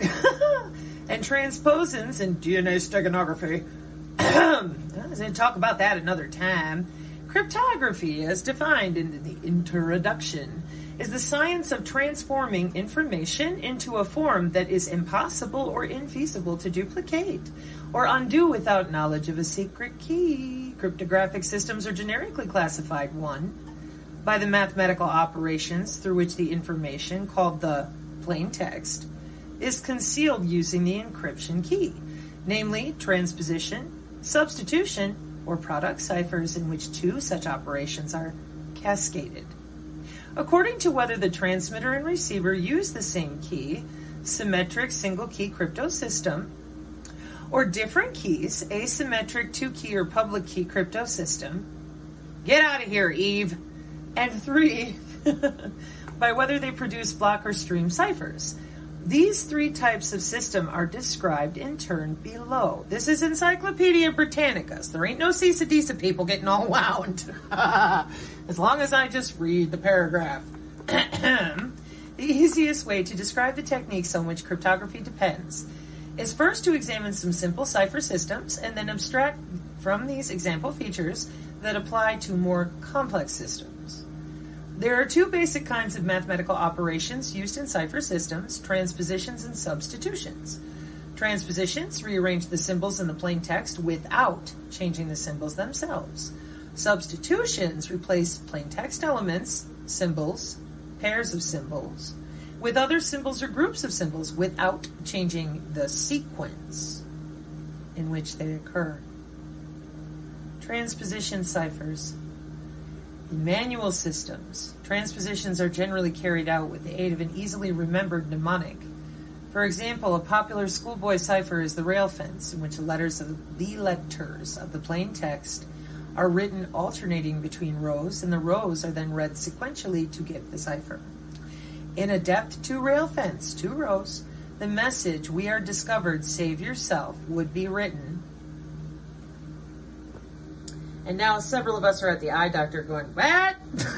And transposons and D N A steganography. I was going to talk about that another time. Cryptography, as defined in the introduction, is the science of transforming information into a form that is impossible or infeasible to duplicate or undo without knowledge of a secret key. Cryptographic systems are generically classified, one, by the mathematical operations through which the information, called the plain text, is concealed using the encryption key, namely transposition, substitution, or product ciphers in which two such operations are cascaded. According to whether the transmitter and receiver use the same key, symmetric single-key crypto system, or different keys, asymmetric two-key or public key crypto system. Get out of here, Eve. And three, by whether they produce block or stream ciphers. These three types of system are described in turn below. This is Encyclopedia Britannica, so there ain't no Cisa people getting all wound. As long as I just read the paragraph. The easiest way to describe the techniques on which cryptography depends is first to examine some simple cipher systems and then abstract from these example features that apply to more complex systems. There are two basic kinds of mathematical operations used in cipher systems: transpositions and substitutions. Transpositions rearrange the symbols in the plain text without changing the symbols themselves. Substitutions replace plain text elements, symbols, pairs of symbols, with other symbols or groups of symbols without changing the sequence in which they occur. Transposition ciphers. In manual systems, transpositions are generally carried out with the aid of an easily remembered mnemonic. For example, a popular schoolboy cipher is the rail fence, in which the letters of the letters of the plain text are written alternating between rows, and the rows are then read sequentially to give the cipher. In a depth two rail fence, two rows, the message, "We are discovered, save yourself," would be written. And now several of us are at the eye doctor going, "What?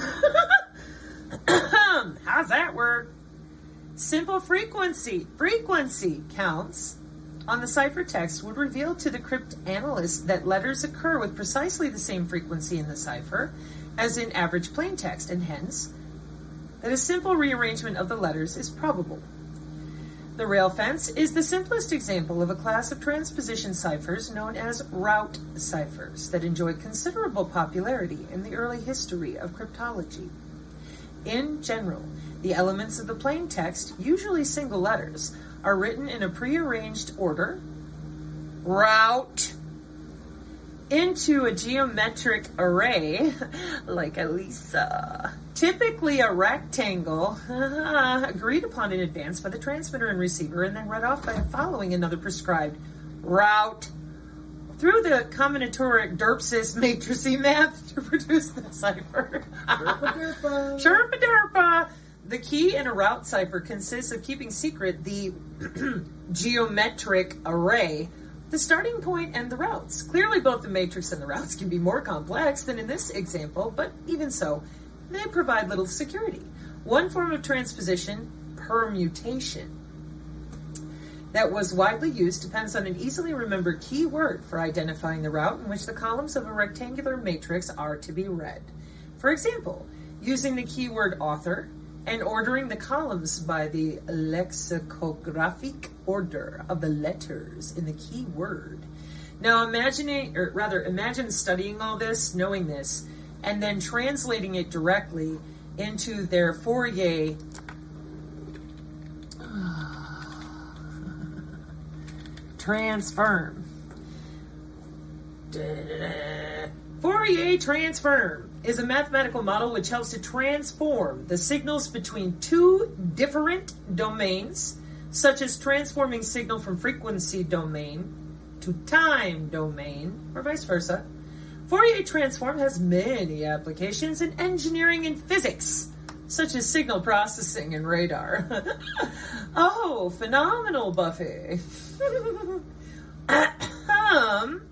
How's that work?" Simple frequency, frequency counts on the ciphertext would reveal to the cryptanalyst that letters occur with precisely the same frequency in the cipher as in average plain text, and hence that a simple rearrangement of the letters is probable. The rail fence is the simplest example of a class of transposition ciphers known as route ciphers that enjoyed considerable popularity in the early history of cryptology. In general, the elements of the plain text, usually single letters, are written in a prearranged order, route, into a geometric array, like Elisa. Typically a rectangle, agreed upon in advance by the transmitter and receiver, and then read off by following another prescribed route through the combinatoric Derpsys matrices math to produce the cipher. Sherpa-derpa. Sherpa-derpa. The key in a route cipher consists of keeping secret the geometric array, the starting point, and the routes. Clearly, both the matrix and the routes can be more complex than in this example, but even so, they provide little security. One form of transposition, permutation, that was widely used depends on an easily remembered key word for identifying the route in which the columns of a rectangular matrix are to be read. For example, using the keyword author and ordering the columns by the lexicographic order of the letters in the key word. Now imagining, or rather imagine studying all this, knowing this, and then translating it directly into their Fourier transform. Fourier transform is a mathematical model which helps to transform the signals between two different domains, such as transforming signal from frequency domain to time domain, or vice versa. Fourier transform has many applications in engineering and physics, such as signal processing and radar. Oh, phenomenal, Buffy. um,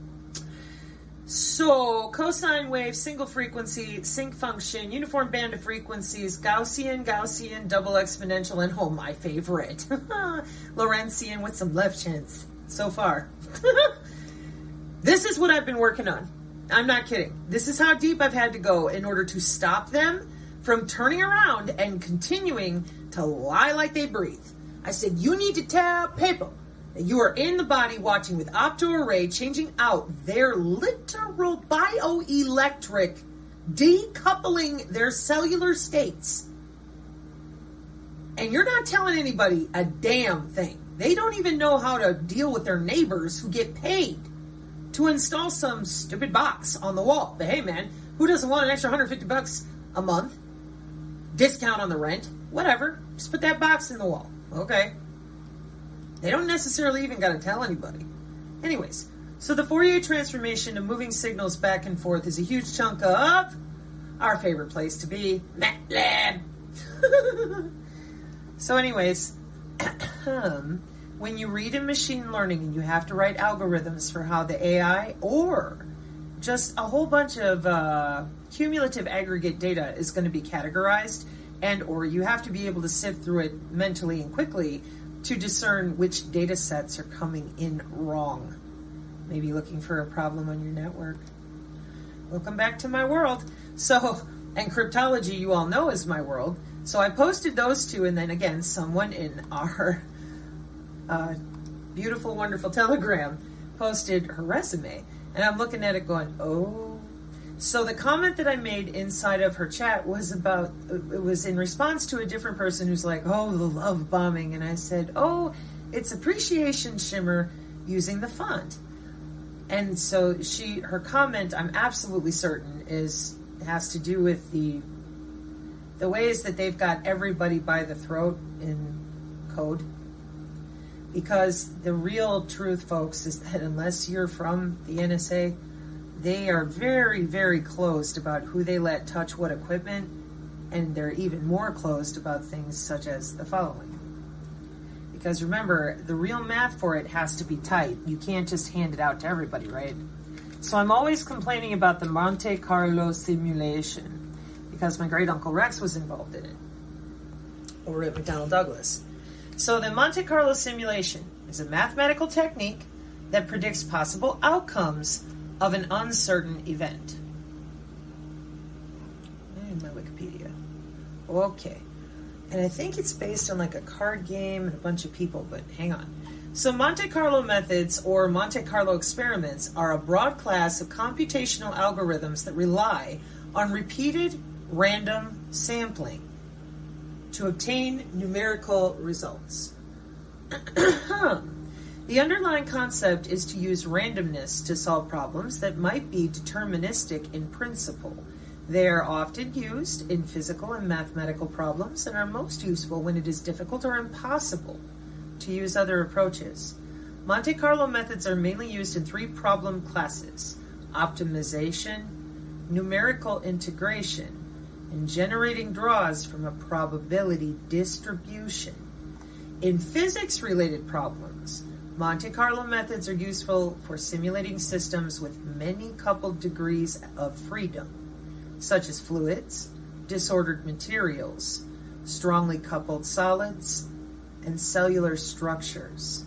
so, cosine wave, single frequency, sinc function, uniform band of frequencies, Gaussian, Gaussian, double exponential, and, oh, my favorite, Lorentzian with some left chance so far. This is what I've been working on. I'm not kidding. This is how deep I've had to go in order to stop them from turning around and continuing to lie like they breathe. I said, you need to tell people that you are in the body watching with optoarray, changing out their literal bioelectric, decoupling their cellular states. And you're not telling anybody a damn thing. They don't even know how to deal with their neighbors who get paid to install some stupid box on the wall. But hey, man, who doesn't want an extra one hundred fifty bucks a month? Discount on the rent? Whatever. Just put that box in the wall. Okay. They don't necessarily even got to tell anybody. Anyways, so the Fourier transformation of moving signals back and forth is a huge chunk of our favorite place to be, MATLAB. So anyways, when you read in machine learning and you have to write algorithms for how the A I or just a whole bunch of uh, cumulative aggregate data is going to be categorized, and or you have to be able to sift through it mentally and quickly to discern which data sets are coming in wrong. Maybe looking for a problem on your network. Welcome back to my world. So, and cryptology, you all know, is my world. So I posted those two, and then again, someone in our uh, beautiful, wonderful Telegram posted her resume. And I'm looking at it going, oh. So the comment that I made inside of her chat was about, it was in response to a different person who's like, oh, the love bombing. And I said, oh, it's appreciation shimmer using the font. And so she, her comment, I'm absolutely certain, is has to do with the the ways that they've got everybody by the throat in code. Because the real truth, folks, is that unless you're from the N S A, they are very, very closed about who they let touch what equipment And they're even more closed about things such as the following. Because remember, the real math for it has to be tight. You can't just hand it out to everybody, right? So I'm always complaining about the Monte Carlo simulation because my great uncle Rex was involved in it, over at McDonnell Douglas. So the Monte Carlo simulation is a mathematical technique that predicts possible outcomes of an uncertain event. And my Wikipedia. Okay. And I think it's based on like a card game and a bunch of people, but hang on. So Monte Carlo methods or Monte Carlo experiments are a broad class of computational algorithms that rely on repeated random sampling to obtain numerical results. The underlying concept is to use randomness to solve problems that might be deterministic in principle. They are often used in physical and mathematical problems and are most useful when it is difficult or impossible to use other approaches. Monte Carlo methods are mainly used in three problem classes: optimization, numerical integration, and generating draws from a probability distribution. In physics-related problems, Monte Carlo methods are useful for simulating systems with many coupled degrees of freedom, such as fluids, disordered materials, strongly coupled solids, and cellular structures.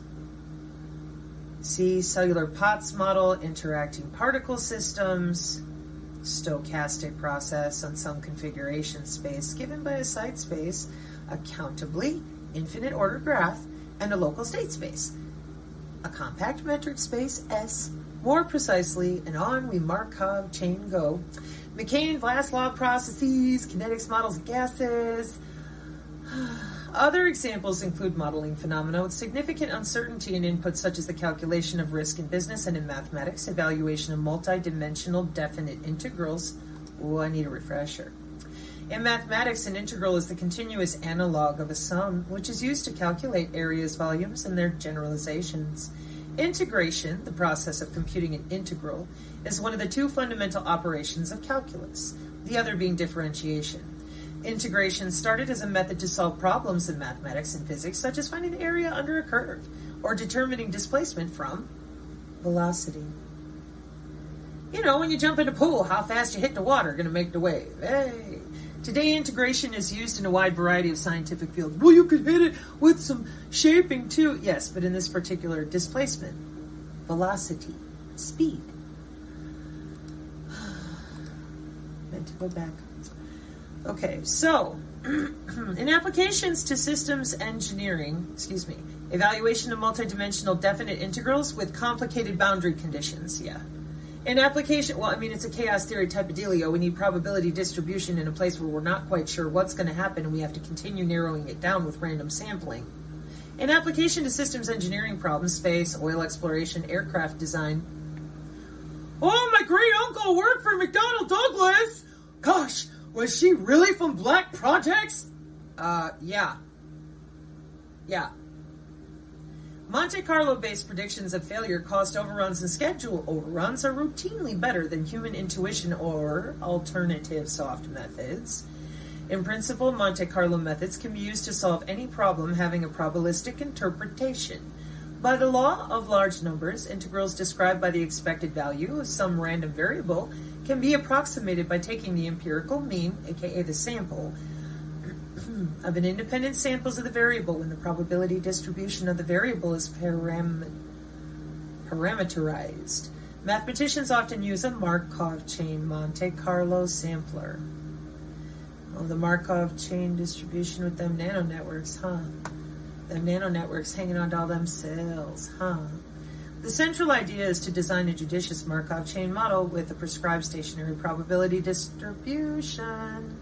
See cellular Potts model, interacting particle systems, stochastic process on some configuration space given by a site space, accountably, infinite order graph, and a local state space, a compact metric space S, more precisely, and on we Markov chain go. McCain-Vlasov processes, kinetics models of gases. Other examples include modeling phenomena with significant uncertainty in inputs such as the calculation of risk in business and in mathematics, evaluation of multi-dimensional definite integrals. Oh, I need a refresher. In mathematics, an integral is the continuous analog of a sum, which is used to calculate areas, volumes, and their generalizations. Integration, the process of computing an integral, is one of the two fundamental operations of calculus, the other being differentiation. Integration started as a method to solve problems in mathematics and physics, such as finding the area under a curve or determining displacement from velocity. You know, when you jump in a pool, how fast you hit the water going to make the wave. Hey! Today, integration is used in a wide variety of scientific fields. Well, you could hit it with some shaping too. Yes, but in this particular, displacement, velocity, speed. Meant to go back. Okay, so in applications to systems engineering, excuse me, evaluation of multidimensional definite integrals with complicated boundary conditions, yeah. In application, well, I mean, it's a chaos theory type of dealio. We need probability distribution in a place where we're not quite sure what's going to happen, and we have to continue narrowing it down with random sampling. In application to systems engineering problems, space, oil exploration, aircraft design. Oh, my great uncle worked for McDonnell Douglas! Gosh, was she really from Black Projects? Uh, yeah. Yeah. Monte Carlo-based predictions of failure, cost overruns, and schedule overruns are routinely better than human intuition or alternative soft methods. In principle, Monte Carlo methods can be used to solve any problem having a probabilistic interpretation. By the law of large numbers, integrals described by the expected value of some random variable can be approximated by taking the empirical mean, aka the sample, of an independent samples of the variable when the probability distribution of the variable is param- parameterized. Mathematicians often use a Markov chain Monte Carlo sampler. Oh, the Markov chain distribution with them nano networks, huh? Them nano networks hanging on to all them cells, huh? The central idea is to design a judicious Markov chain model with a prescribed stationary probability distribution.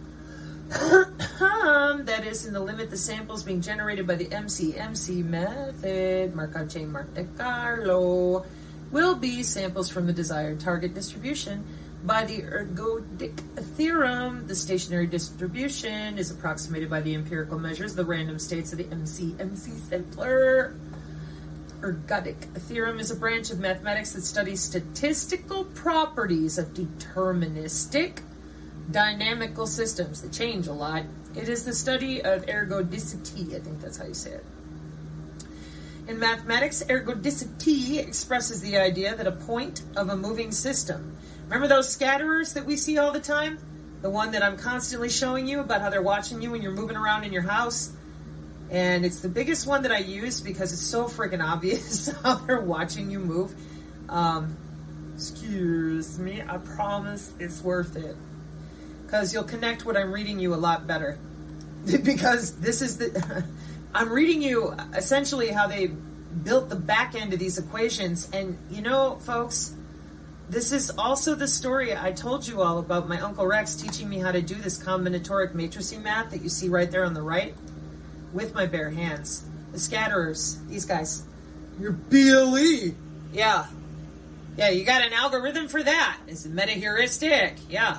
That is, in the limit the samples being generated by the M C M C method, Markov chain Monte Carlo, will be samples from the desired target distribution. By the ergodic theorem, the stationary distribution is approximated by the empirical measures of the random states of the M C M C sampler. Ergodic theorem is a branch of mathematics that studies statistical properties of deterministic Dynamical systems, they change a lot. It is the study of ergodicity, I think that's how you say it. In mathematics, ergodicity expresses the idea that a point of a moving system. Remember those scatterers that we see all the time? The one that I'm constantly showing you about how they're watching you when you're moving around in your house? And it's the biggest one that I use because it's so freaking obvious how they're watching you move. Um, excuse me, I promise it's worth it. Because you'll connect what I'm reading you a lot better. Because this is the... I'm reading you essentially how they built the back end of these equations. And you know, folks, this is also the story I told you all about my Uncle Rex teaching me how to do this combinatoric matricing math that you see right there on the right with my bare hands. The scatterers, these guys. Your B L E. Yeah. Yeah, you got an algorithm for that. It's a metaheuristic. Yeah.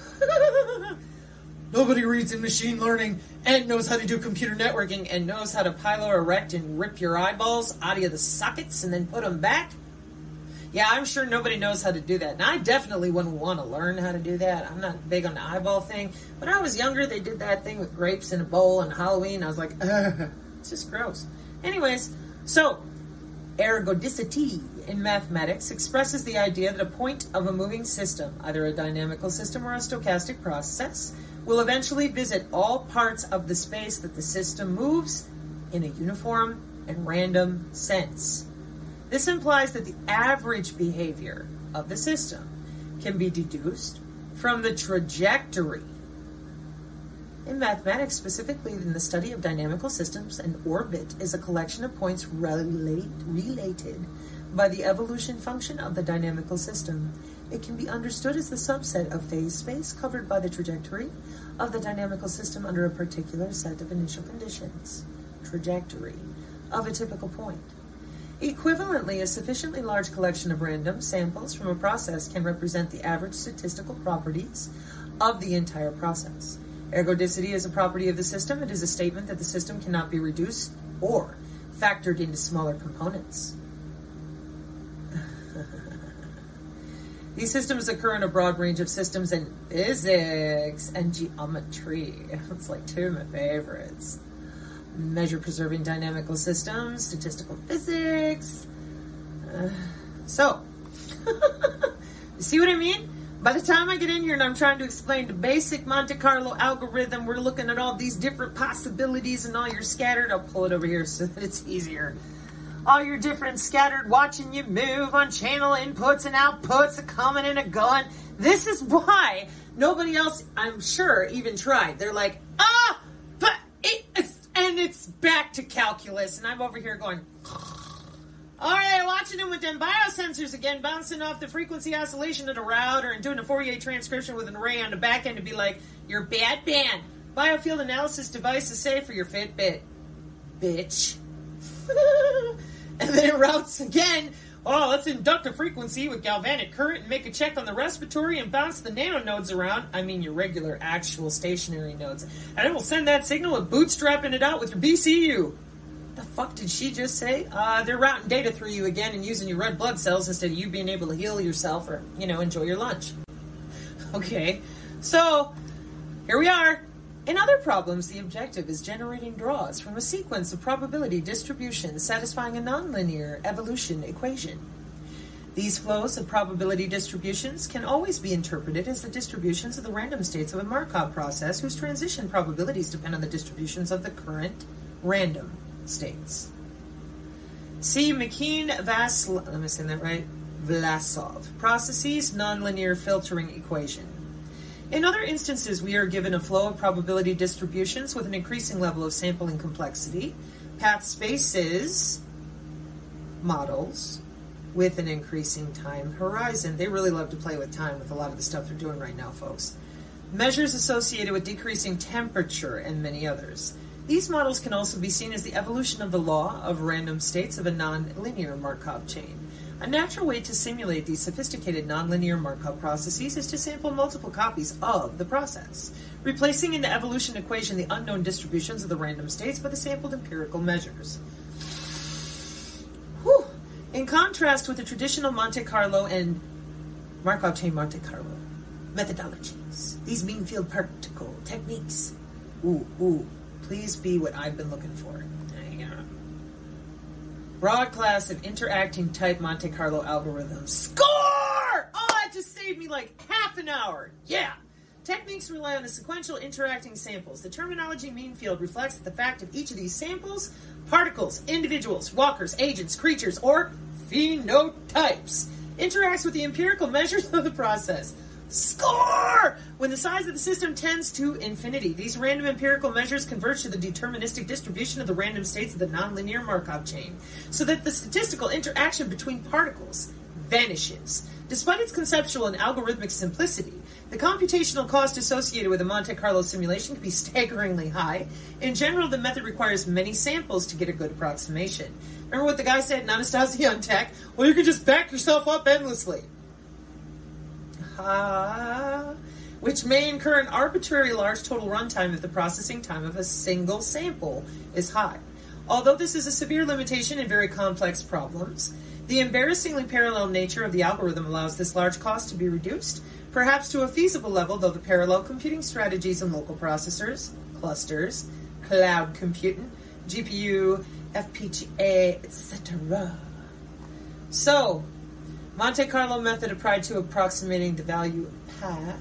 Nobody reads in machine learning and knows how to do computer networking and knows how to pylo-erect and rip your eyeballs out of the sockets and then put them back. Yeah, I'm sure nobody knows how to do that. And I definitely wouldn't want to learn how to do that. I'm not big on the eyeball thing. When I was younger, they did that thing with grapes in a bowl on Halloween. I was like, ugh, it's just gross. Anyways, so ergodicity in mathematics expresses the idea that a point of a moving system, either a dynamical system or a stochastic process, will eventually visit all parts of the space that the system moves in a uniform and random sense. This implies that the average behavior of the system can be deduced from the trajectory. In mathematics, specifically in the study of dynamical systems, an orbit is a collection of points relate, related by the evolution function of the dynamical system. It can be understood as the subset of phase space covered by the trajectory of the dynamical system under a particular set of initial conditions. Trajectory of a typical point. Equivalently, a sufficiently large collection of random samples from a process can represent the average statistical properties of the entire process. Ergodicity is a property of the system. It is a statement that the system cannot be reduced or factored into smaller components. These systems occur in a broad range of systems in physics and geometry. It's like two of my favorites. Measure preserving dynamical systems, statistical physics. Uh, so, you see what I mean? By the time I get in here and I'm trying to explain the basic Monte Carlo algorithm, we're looking at all these different possibilities and all your scattered. I'll pull it over here so that it's easier. All your different scattered watching you move on channel inputs and outputs, a coming and a going. This is why nobody else, I'm sure, even tried. They're like, ah, but it's, and it's back to calculus. And I'm over here going, all right, watching them with them biosensors again, bouncing off the frequency oscillation of the router and doing a Fourier transcription with an array on the back end to be like, you're bad band. Biofield analysis device is safe for your Fitbit, bitch. And then it routes again. Oh, let's induct a frequency with galvanic current and make a check on the respiratory and bounce the nanonodes around. I mean your regular, actual stationary nodes. And it will send that signal and bootstrapping it out with your B C U. The fuck did she just say? Uh, they're routing data through you again and using your red blood cells instead of you being able to heal yourself or, you know, enjoy your lunch. Okay, so here we are. In other problems, the objective is generating draws from a sequence of probability distributions satisfying a nonlinear evolution equation. These flows of probability distributions can always be interpreted as the distributions of the random states of a Markov process whose transition probabilities depend on the distributions of the current random states. See McKean-Vlasov, let me say that right, Vlasov, processes nonlinear filtering equation. In other instances, we are given a flow of probability distributions with an increasing level of sampling complexity, path spaces, models, with an increasing time horizon. They really love to play with time with a lot of the stuff they're doing right now, folks. Measures associated with decreasing temperature, and many others. These models can also be seen as the evolution of the law of random states of a nonlinear Markov chain. A natural way to simulate these sophisticated nonlinear Markov processes is to sample multiple copies of the process, replacing in the evolution equation the unknown distributions of the random states by the sampled empirical measures. Whew. In contrast with the traditional Monte Carlo and Markov chain Monte Carlo, Methodologies. These mean field particle techniques. Ooh, ooh. Please be what I've been looking for. Broad class of interacting type Monte Carlo algorithms. Score! Oh, that just saved me like half an hour. Yeah. Techniques rely on the sequential interacting samples. The terminology mean field reflects the fact of each of these samples, particles, individuals, walkers, agents, creatures, or phenotypes, interacts with the empirical measures of the process. Score! When the size of the system tends to infinity, these random empirical measures converge to the deterministic distribution of the random states of the nonlinear Markov chain, so that the statistical interaction between particles vanishes. Despite its conceptual and algorithmic simplicity, the computational cost associated with a Monte Carlo simulation can be staggeringly high. In general, the method requires many samples to get a good approximation. Remember what the guy said in Anastasia on Tech? Well, you can just back yourself up endlessly. Uh, which may incur an arbitrary large total runtime if the processing time of a single sample is high. Although this is a severe limitation in very complex problems, the embarrassingly parallel nature of the algorithm allows this large cost to be reduced, perhaps to a feasible level, though the parallel computing strategies in local processors, clusters, cloud computing, G P U, F P G A, et cetera. So, Monte Carlo method applied to approximating the value of pi.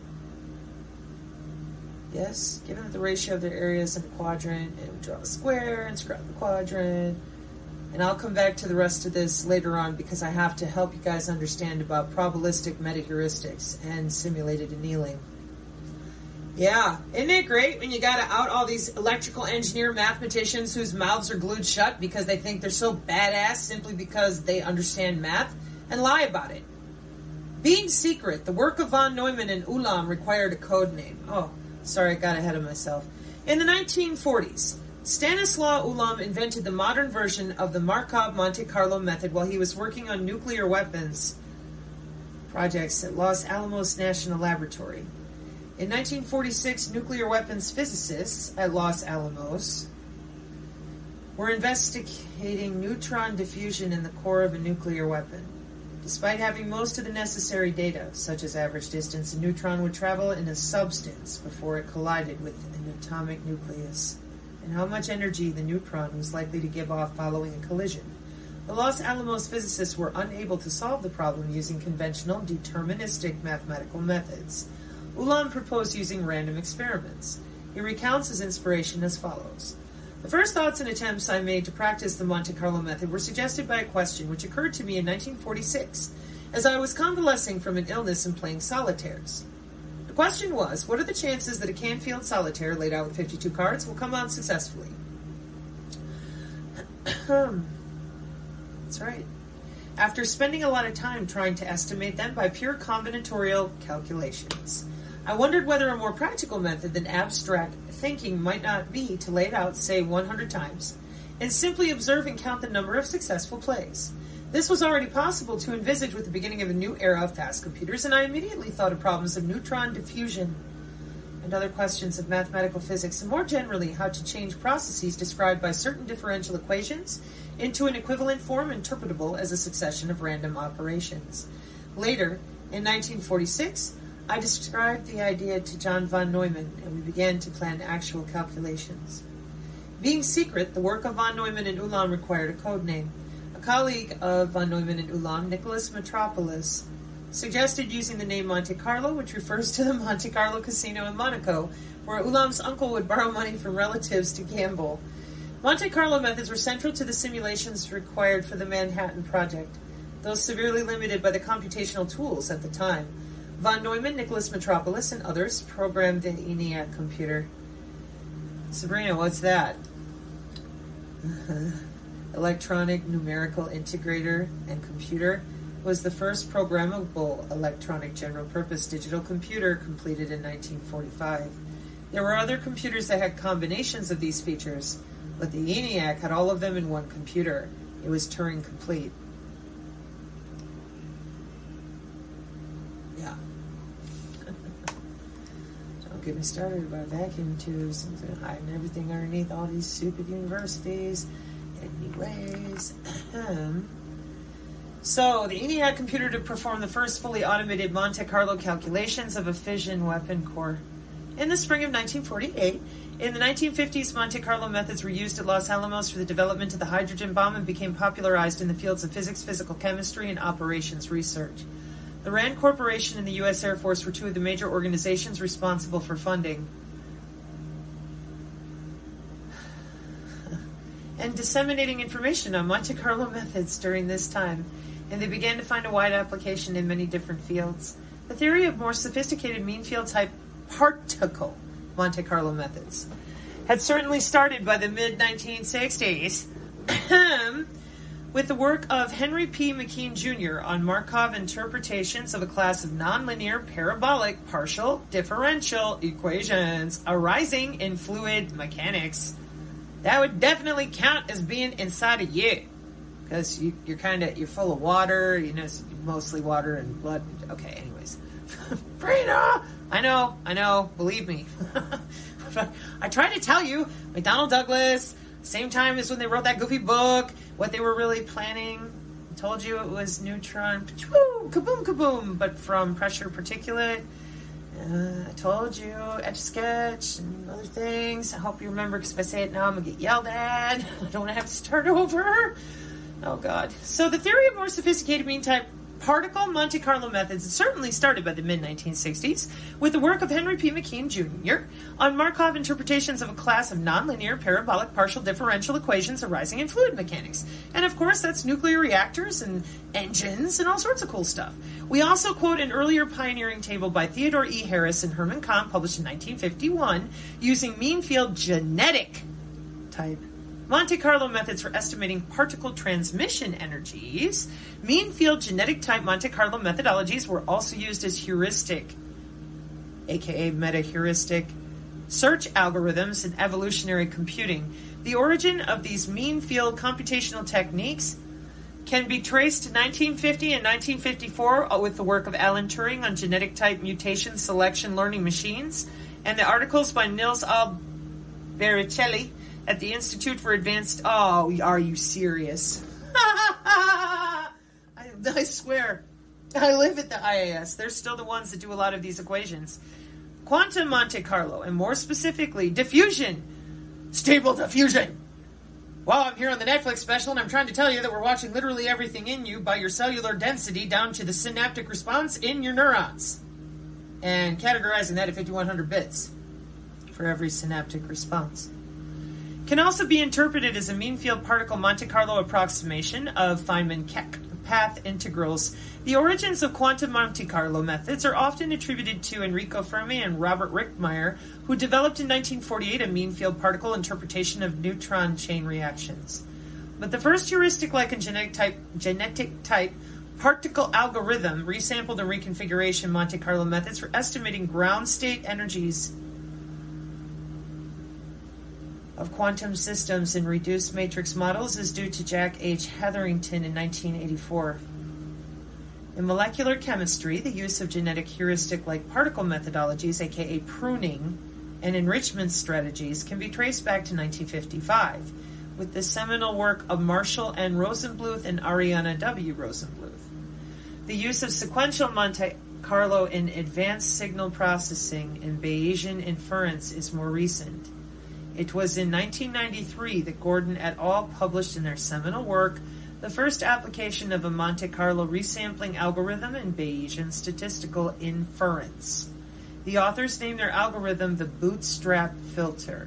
Yes, given that the ratio of their areas in a quadrant, and we draw a square and scrub the quadrant. And I'll come back to the rest of this later on because I have to help you guys understand about probabilistic metaheuristics and simulated annealing. Yeah, isn't it great when you gotta out all these electrical engineer mathematicians whose mouths are glued shut because they think they're so badass simply because they understand math? And lie about it. Being secret, the work of von Neumann and Ulam required a code name. Oh, sorry, I got ahead of myself. In the nineteen forties, Stanislaw Ulam invented the modern version of the Markov Monte Carlo method while he was working on nuclear weapons projects at Los Alamos National Laboratory. In nineteen forty-six, nuclear weapons physicists at Los Alamos were investigating neutron diffusion in the core of a nuclear weapon. Despite having most of the necessary data, such as average distance a neutron would travel in a substance before it collided with an atomic nucleus, and how much energy the neutron was likely to give off following a collision, the Los Alamos physicists were unable to solve the problem using conventional deterministic mathematical methods. Ulam proposed using random experiments. He recounts his inspiration as follows. The first thoughts and attempts I made to practice the Monte Carlo method were suggested by a question which occurred to me in nineteen forty-six, as I was convalescing from an illness and playing solitaires. The question was, what are the chances that a Canfield solitaire laid out with fifty-two cards will come out successfully? That's right. After spending a lot of time trying to estimate them by pure combinatorial calculations, I wondered whether a more practical method than abstract thinking might not be to lay it out, say, one hundred times, and simply observe and count the number of successful plays. This was already possible to envisage with the beginning of a new era of fast computers, and I immediately thought of problems of neutron diffusion and other questions of mathematical physics, and more generally how to change processes described by certain differential equations into an equivalent form interpretable as a succession of random operations. Later, in nineteen forty-six, I described the idea to John von Neumann, and we began to plan actual calculations. Being secret, the work of von Neumann and Ulam required a code name. A colleague of von Neumann and Ulam, Nicholas Metropolis, suggested using the name Monte Carlo, which refers to the Monte Carlo Casino in Monaco, where Ulam's uncle would borrow money from relatives to gamble. Monte Carlo methods were central to the simulations required for the Manhattan Project, though severely limited by the computational tools at the time. Von Neumann, Nicholas Metropolis, and others programmed the ENIAC computer. Sabrina, what's that? Uh-huh. Electronic Numerical Integrator and Computer was the first programmable electronic general-purpose digital computer completed in nineteen forty-five. There were other computers that had combinations of these features, but the ENIAC had all of them in one computer. It was Turing complete. Yeah. Don't get me started about vacuum tubes and hiding everything underneath all these stupid universities. Anyways, ahem. So, the ENIAC computer to perform the first fully automated Monte Carlo calculations of a fission weapon core. In the spring of nineteen forty-eight, in the nineteen fifties, Monte Carlo methods were used at Los Alamos for the development of the hydrogen bomb and became popularized in the fields of physics, physical chemistry, and operations research. The RAND Corporation and the U S Air Force were two of the major organizations responsible for funding and disseminating information on Monte Carlo methods during this time, and they began to find a wide application in many different fields. The theory of more sophisticated mean field type particle Monte Carlo methods had certainly started by the mid nineteen sixties with the work of Henry P. McKean Junior on Markov interpretations of a class of nonlinear parabolic partial differential equations arising in fluid mechanics. That would definitely count as being inside of you, because you, you're kind of, you're full of water, you know, mostly water and blood. Okay, anyways. Brina! I know, I know, believe me. I tried to tell you, McDonnell Douglas, same time as when they wrote that goofy book, what they were really planning. I told you it was neutron, kaboom, kaboom, but from pressure particulate. Uh, I told you, Etch-a-Sketch and other things. I hope you remember, because if I say it now, I'm going to get yelled at. I don't want to have to start over. Oh, God. So the theory of more sophisticated mean type particle Monte Carlo methods certainly started by the mid nineteen sixties with the work of Henry P. McKean Junior on Markov interpretations of a class of nonlinear parabolic partial differential equations arising in fluid mechanics. And of course, that's nuclear reactors and engines and all sorts of cool stuff. We also quote an earlier pioneering table by Theodore E. Harris and Herman Kahn, published in nineteen fifty-one, using mean field genetic type Monte Carlo methods for estimating particle transmission energies. Mean field genetic type Monte Carlo methodologies were also used as heuristic, aka meta-heuristic, search algorithms in evolutionary computing. The origin of these mean field computational techniques can be traced to nineteen fifty and nineteen fifty-four with the work of Alan Turing on genetic type mutation selection learning machines, and the articles by Nils Albericelli at the Institute for Advanced... Oh, are you serious? I, I swear. I live at the I A S. They're still the ones that do a lot of these equations. Quantum Monte Carlo, and more specifically, diffusion. Stable diffusion. Well, I'm here on the Netflix special, and I'm trying to tell you that we're watching literally everything in you by your cellular density down to the synaptic response in your neurons. And categorizing that at fifty-one hundred bits for every synaptic response. Can also be interpreted as a mean field particle Monte Carlo approximation of Feynman-Keck path integrals. The origins of quantum Monte Carlo methods are often attributed to Enrico Fermi and Robert Richtmyer, who developed in nineteen forty-eight a mean field particle interpretation of neutron chain reactions. But the first heuristic-like and genetic type, genetic type particle algorithm resampled and reconfiguration Monte Carlo methods for estimating ground state energies of quantum systems in reduced matrix models is due to Jack H. Hetherington in nineteen eighty-four. In molecular chemistry, the use of genetic heuristic-like particle methodologies, aka pruning, and enrichment strategies can be traced back to nineteen fifty-five, with the seminal work of Marshall N. Rosenbluth and Ariana W. Rosenbluth. The use of sequential Monte Carlo in advanced signal processing and Bayesian inference is more recent. It was in nineteen ninety-three that Gordon et al. Published in their seminal work the first application of a Monte Carlo resampling algorithm in Bayesian statistical inference. The authors named their algorithm the bootstrap filter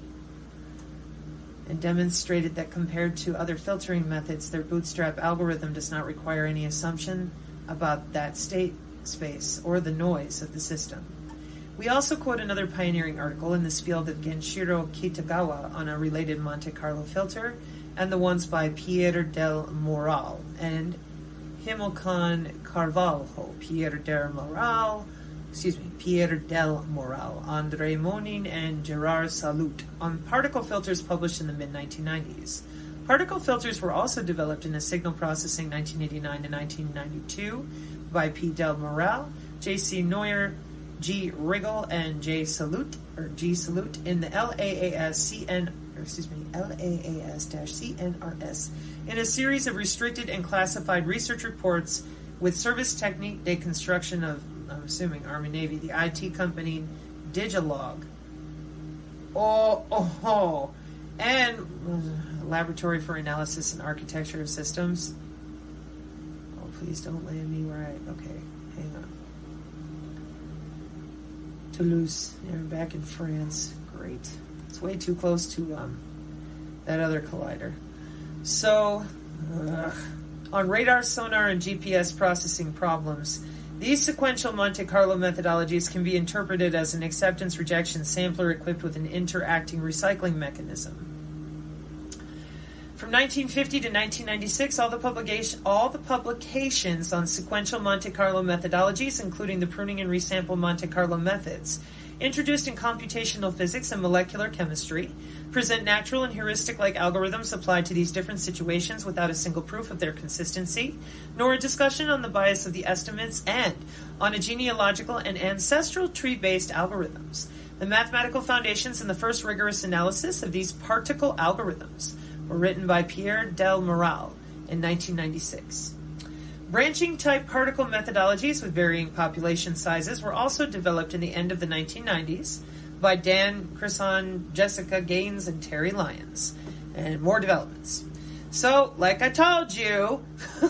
and demonstrated that compared to other filtering methods, their bootstrap algorithm does not require any assumption about that state space or the noise of the system. We also quote another pioneering article in this field of Genshiro Kitagawa on a related Monte Carlo filter, and the ones by Pierre del Moral and Himilcon Carvalho, Pierre del Moral, excuse me, Pierre del Moral, André Monin, and Gerard Salut on particle filters published in the mid nineteen nineties. Particle filters were also developed in a signal processing nineteen eighty-nine to nineteen ninety-two by P. del Moral, J C Neuer, G. Riggle, and J. Salut, or G. Salut, in the L A A S C N or excuse me, L A A S C N R S, in a series of restricted and classified research reports with Service Technique de Construction of, I'm assuming, Army Navy, the I T company Digilog. Oh, oh, oh. And uh, Laboratory for Analysis and Architecture of Systems. Oh, please don't land me right. Okay, hang on. Toulouse. Yeah, I'm back in France. Great. It's way too close to um, that other collider. So, uh, on radar, sonar, and G P S processing problems, these sequential Monte Carlo methodologies can be interpreted as an acceptance-rejection sampler equipped with an interacting recycling mechanism. From nineteen fifty to nineteen ninety-six, all the publication, all the publications on sequential Monte Carlo methodologies, including the pruning and resample Monte Carlo methods, introduced in computational physics and molecular chemistry, present natural and heuristic-like algorithms applied to these different situations without a single proof of their consistency, nor a discussion on the bias of the estimates, and on a genealogical and ancestral tree-based algorithms. The mathematical foundations and the first rigorous analysis of these particle algorithms were written by Pierre Del Moral in nineteen ninety-six. Branching-type particle methodologies with varying population sizes were also developed in the end of the nineteen nineties by Dan Crisson, Jessica Gaines, and Terry Lyons, and more developments. So, like I told you,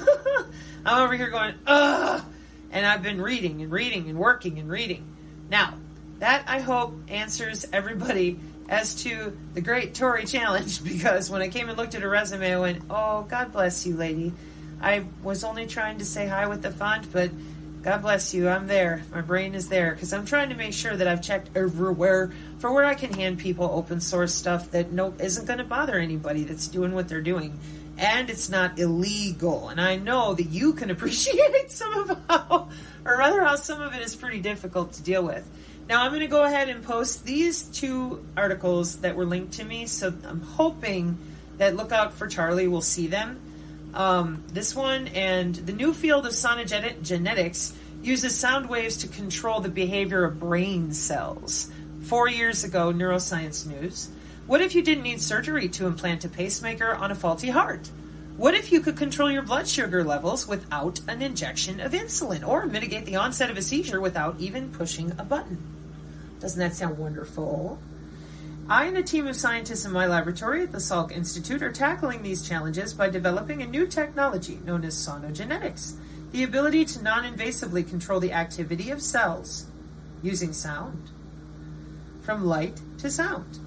I'm over here going, ugh, and I've been reading and reading and working and reading. Now, that, I hope, answers everybody as to the Great Tory Challenge, because when I came and looked at her resume, I went, oh, God bless you, lady. I was only trying to say hi with the font, but God bless you, I'm there. My brain is there, because I'm trying to make sure that I've checked everywhere for where I can hand people open source stuff that no isn't going to bother anybody that's doing what they're doing. And it's not illegal. And I know that you can appreciate some of how, or rather how some of it is pretty difficult to deal with. Now, I'm going to go ahead and post these two articles that were linked to me, so I'm hoping that Lookout for Charlie will see them. Um, this one, and the new field of sonogenetics uses sound waves to control the behavior of brain cells. Four years ago, Neuroscience News. What if you didn't need surgery to implant a pacemaker on a faulty heart? What if you could control your blood sugar levels without an injection of insulin, or mitigate the onset of a seizure without even pushing a button? Doesn't that sound wonderful? I and a team of scientists in my laboratory at the Salk Institute are tackling these challenges by developing a new technology known as sonogenetics, the ability to non-invasively control the activity of cells using sound, from light to sound.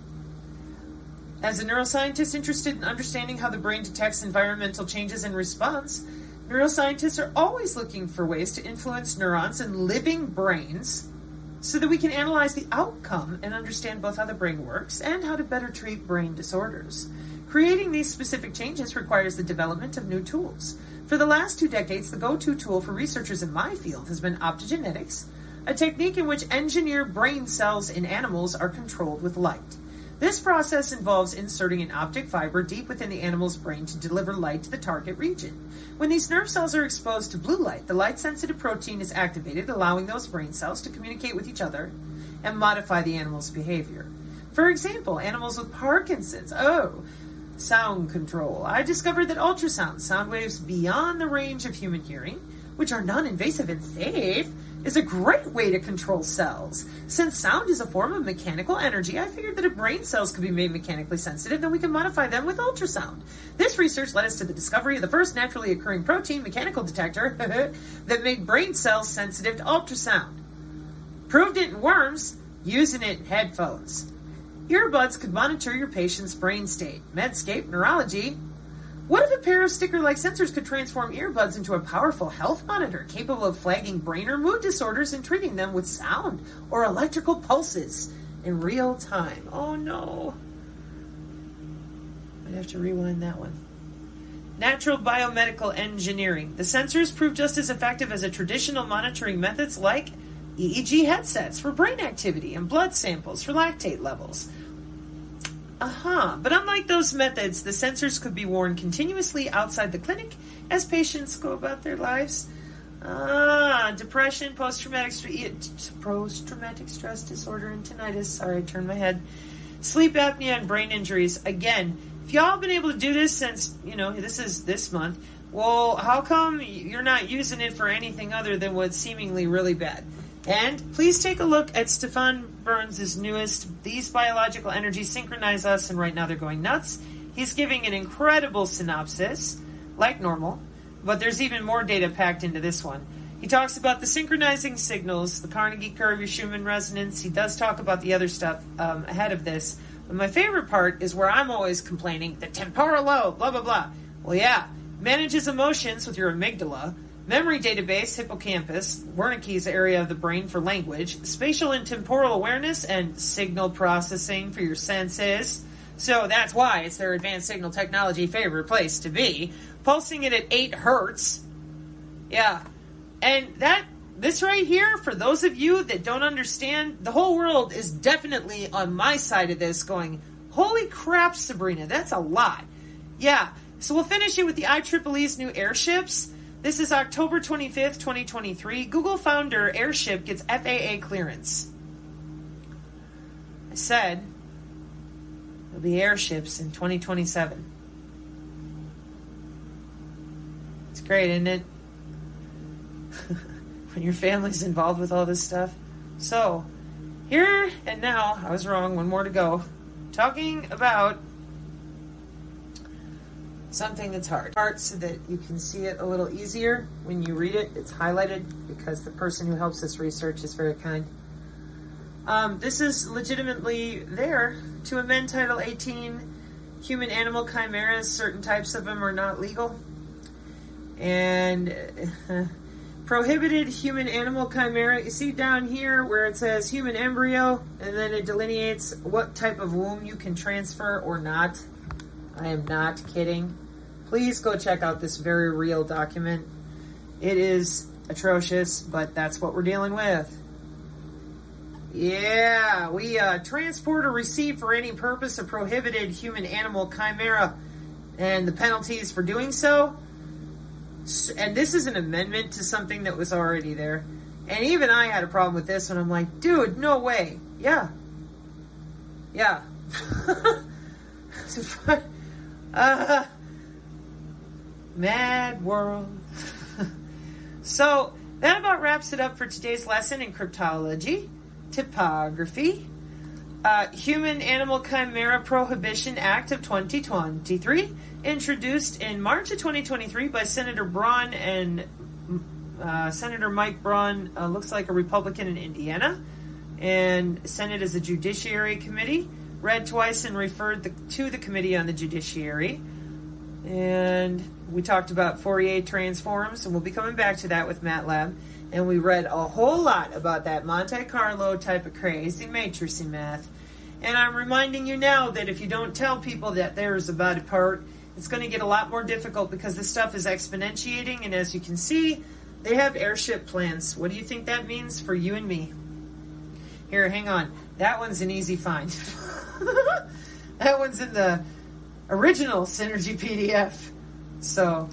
As a neuroscientist interested in understanding how the brain detects environmental changes in response, neuroscientists are always looking for ways to influence neurons in living brains so that we can analyze the outcome and understand both how the brain works and how to better treat brain disorders. Creating these specific changes requires the development of new tools. For the last two decades, the go-to tool for researchers in my field has been optogenetics, a technique in which engineered brain cells in animals are controlled with light. This process involves inserting an optic fiber deep within the animal's brain to deliver light to the target region. When these nerve cells are exposed to blue light, the light-sensitive protein is activated, allowing those brain cells to communicate with each other and modify the animal's behavior. For example, animals with Parkinson's, oh, sound control. I discovered that ultrasound, sound waves beyond the range of human hearing, which are non-invasive and safe, is a great way to control cells. Since sound is a form of mechanical energy, I figured that if brain cells could be made mechanically sensitive, then we can modify them with ultrasound. This research led us to the discovery of the first naturally occurring protein mechanical detector that made brain cells sensitive to ultrasound. Proved it in worms, using it in headphones. Earbuds could monitor your patient's brain state. Medscape Neurology. What if a pair of sticker-like sensors could transform earbuds into a powerful health monitor capable of flagging brain or mood disorders and treating them with sound or electrical pulses in real time? Oh no. I'd have to rewind that one. Natural biomedical engineering. The sensors prove just as effective as a traditional monitoring methods like E E G headsets for brain activity and blood samples for lactate levels. Uh-huh. But unlike those methods, the sensors could be worn continuously outside the clinic as patients go about their lives. Ah, depression, post-traumatic, st- post-traumatic stress disorder, and tinnitus. Sorry, I turned my head. Sleep apnea and brain injuries. Again, if y'all been able to do this since, you know, this is this month, well, how come you're not using it for anything other than what's seemingly really bad? And please take a look at Stefan Burns' newest, These Biological Energies Synchronize Us, and right now they're going nuts. He's giving an incredible synopsis, like normal, but there's even more data packed into this one. He talks about the synchronizing signals, the Carnegie curve, your Schumann resonance. He does talk about the other stuff um, ahead of this. But my favorite part is where I'm always complaining, the temporal lobe, blah, blah, blah. Well, yeah, manages emotions with your amygdala, memory database, hippocampus, Wernicke's area of the brain for language, spatial and temporal awareness, and signal processing for your senses. So that's why it's their advanced signal technology favorite place to be. Pulsing it at eight hertz. Yeah. And that, this right here, for those of you that don't understand, the whole world is definitely on my side of this going, holy crap, Sabrina, that's a lot. Yeah. So we'll finish it with the I triple E's new airships. This is October twenty-fifth, twenty twenty-three. Google founder airship gets F A A clearance. I said there'll be airships in twenty twenty-seven. It's great, isn't it? When your family's involved with all this stuff. So, here and now, I was wrong, one more to go. Talking about something that's hard. Hard so that you can see it a little easier when you read it. It's highlighted because the person who helps us research is very kind. Um, this is legitimately there to amend Title eighteen, human-animal chimeras. Certain types of them are not legal. And uh, prohibited human-animal chimera. You see down here where it says human embryo, and then it delineates what type of womb you can transfer or not. I am not kidding. Please go check out this very real document. It is atrocious, but that's what we're dealing with. Yeah, we uh, transport or receive for any purpose a prohibited human-animal chimera, and the penalties for doing so. And this is an amendment to something that was already there. And even I had a problem with this when I'm like, dude, no way. Yeah. Yeah. uh, mad world. So, that about wraps it up for today's lesson in cryptology, typography, uh, Human-Animal Chimera Prohibition Act of twenty twenty-three, introduced in March of twenty twenty-three by Senator Braun and uh, Senator Mike Braun, uh, looks like a Republican in Indiana, and Senate is a Judiciary Committee, read twice and referred the, to the Committee on the Judiciary. And we talked about Fourier transforms, and we'll be coming back to that with MATLAB. And we read a whole lot about that Monte Carlo type of crazy matrixy math. And I'm reminding you now that if you don't tell people that there's a body part, it's going to get a lot more difficult because this stuff is exponentiating. And as you can see, they have airship plans. What do you think that means for you and me? Here, hang on. That one's an easy find. That one's in the original Synergy P D F. So,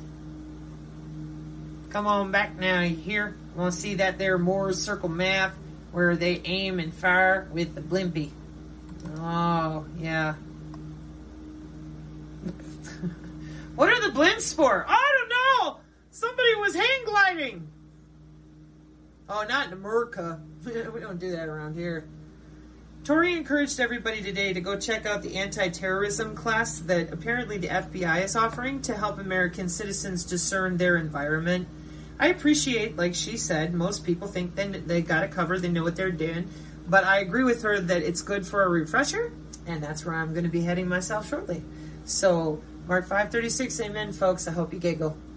come on back now. You hear? Want to see that there Moore's circle math where they aim and fire with the blimpy? Oh, yeah. What are the blimps for? I don't know. Somebody was hang gliding. Oh, not in America. We don't do that around here. Tori encouraged everybody today to go check out the anti-terrorism class that apparently the F B I is offering to help American citizens discern their environment. I appreciate, like she said, most people think they, they got it covered, they know what they're doing, but I agree with her that it's good for a refresher, and that's where I'm going to be heading myself shortly. So, Mark five thirty-six, amen, folks. I hope you giggle.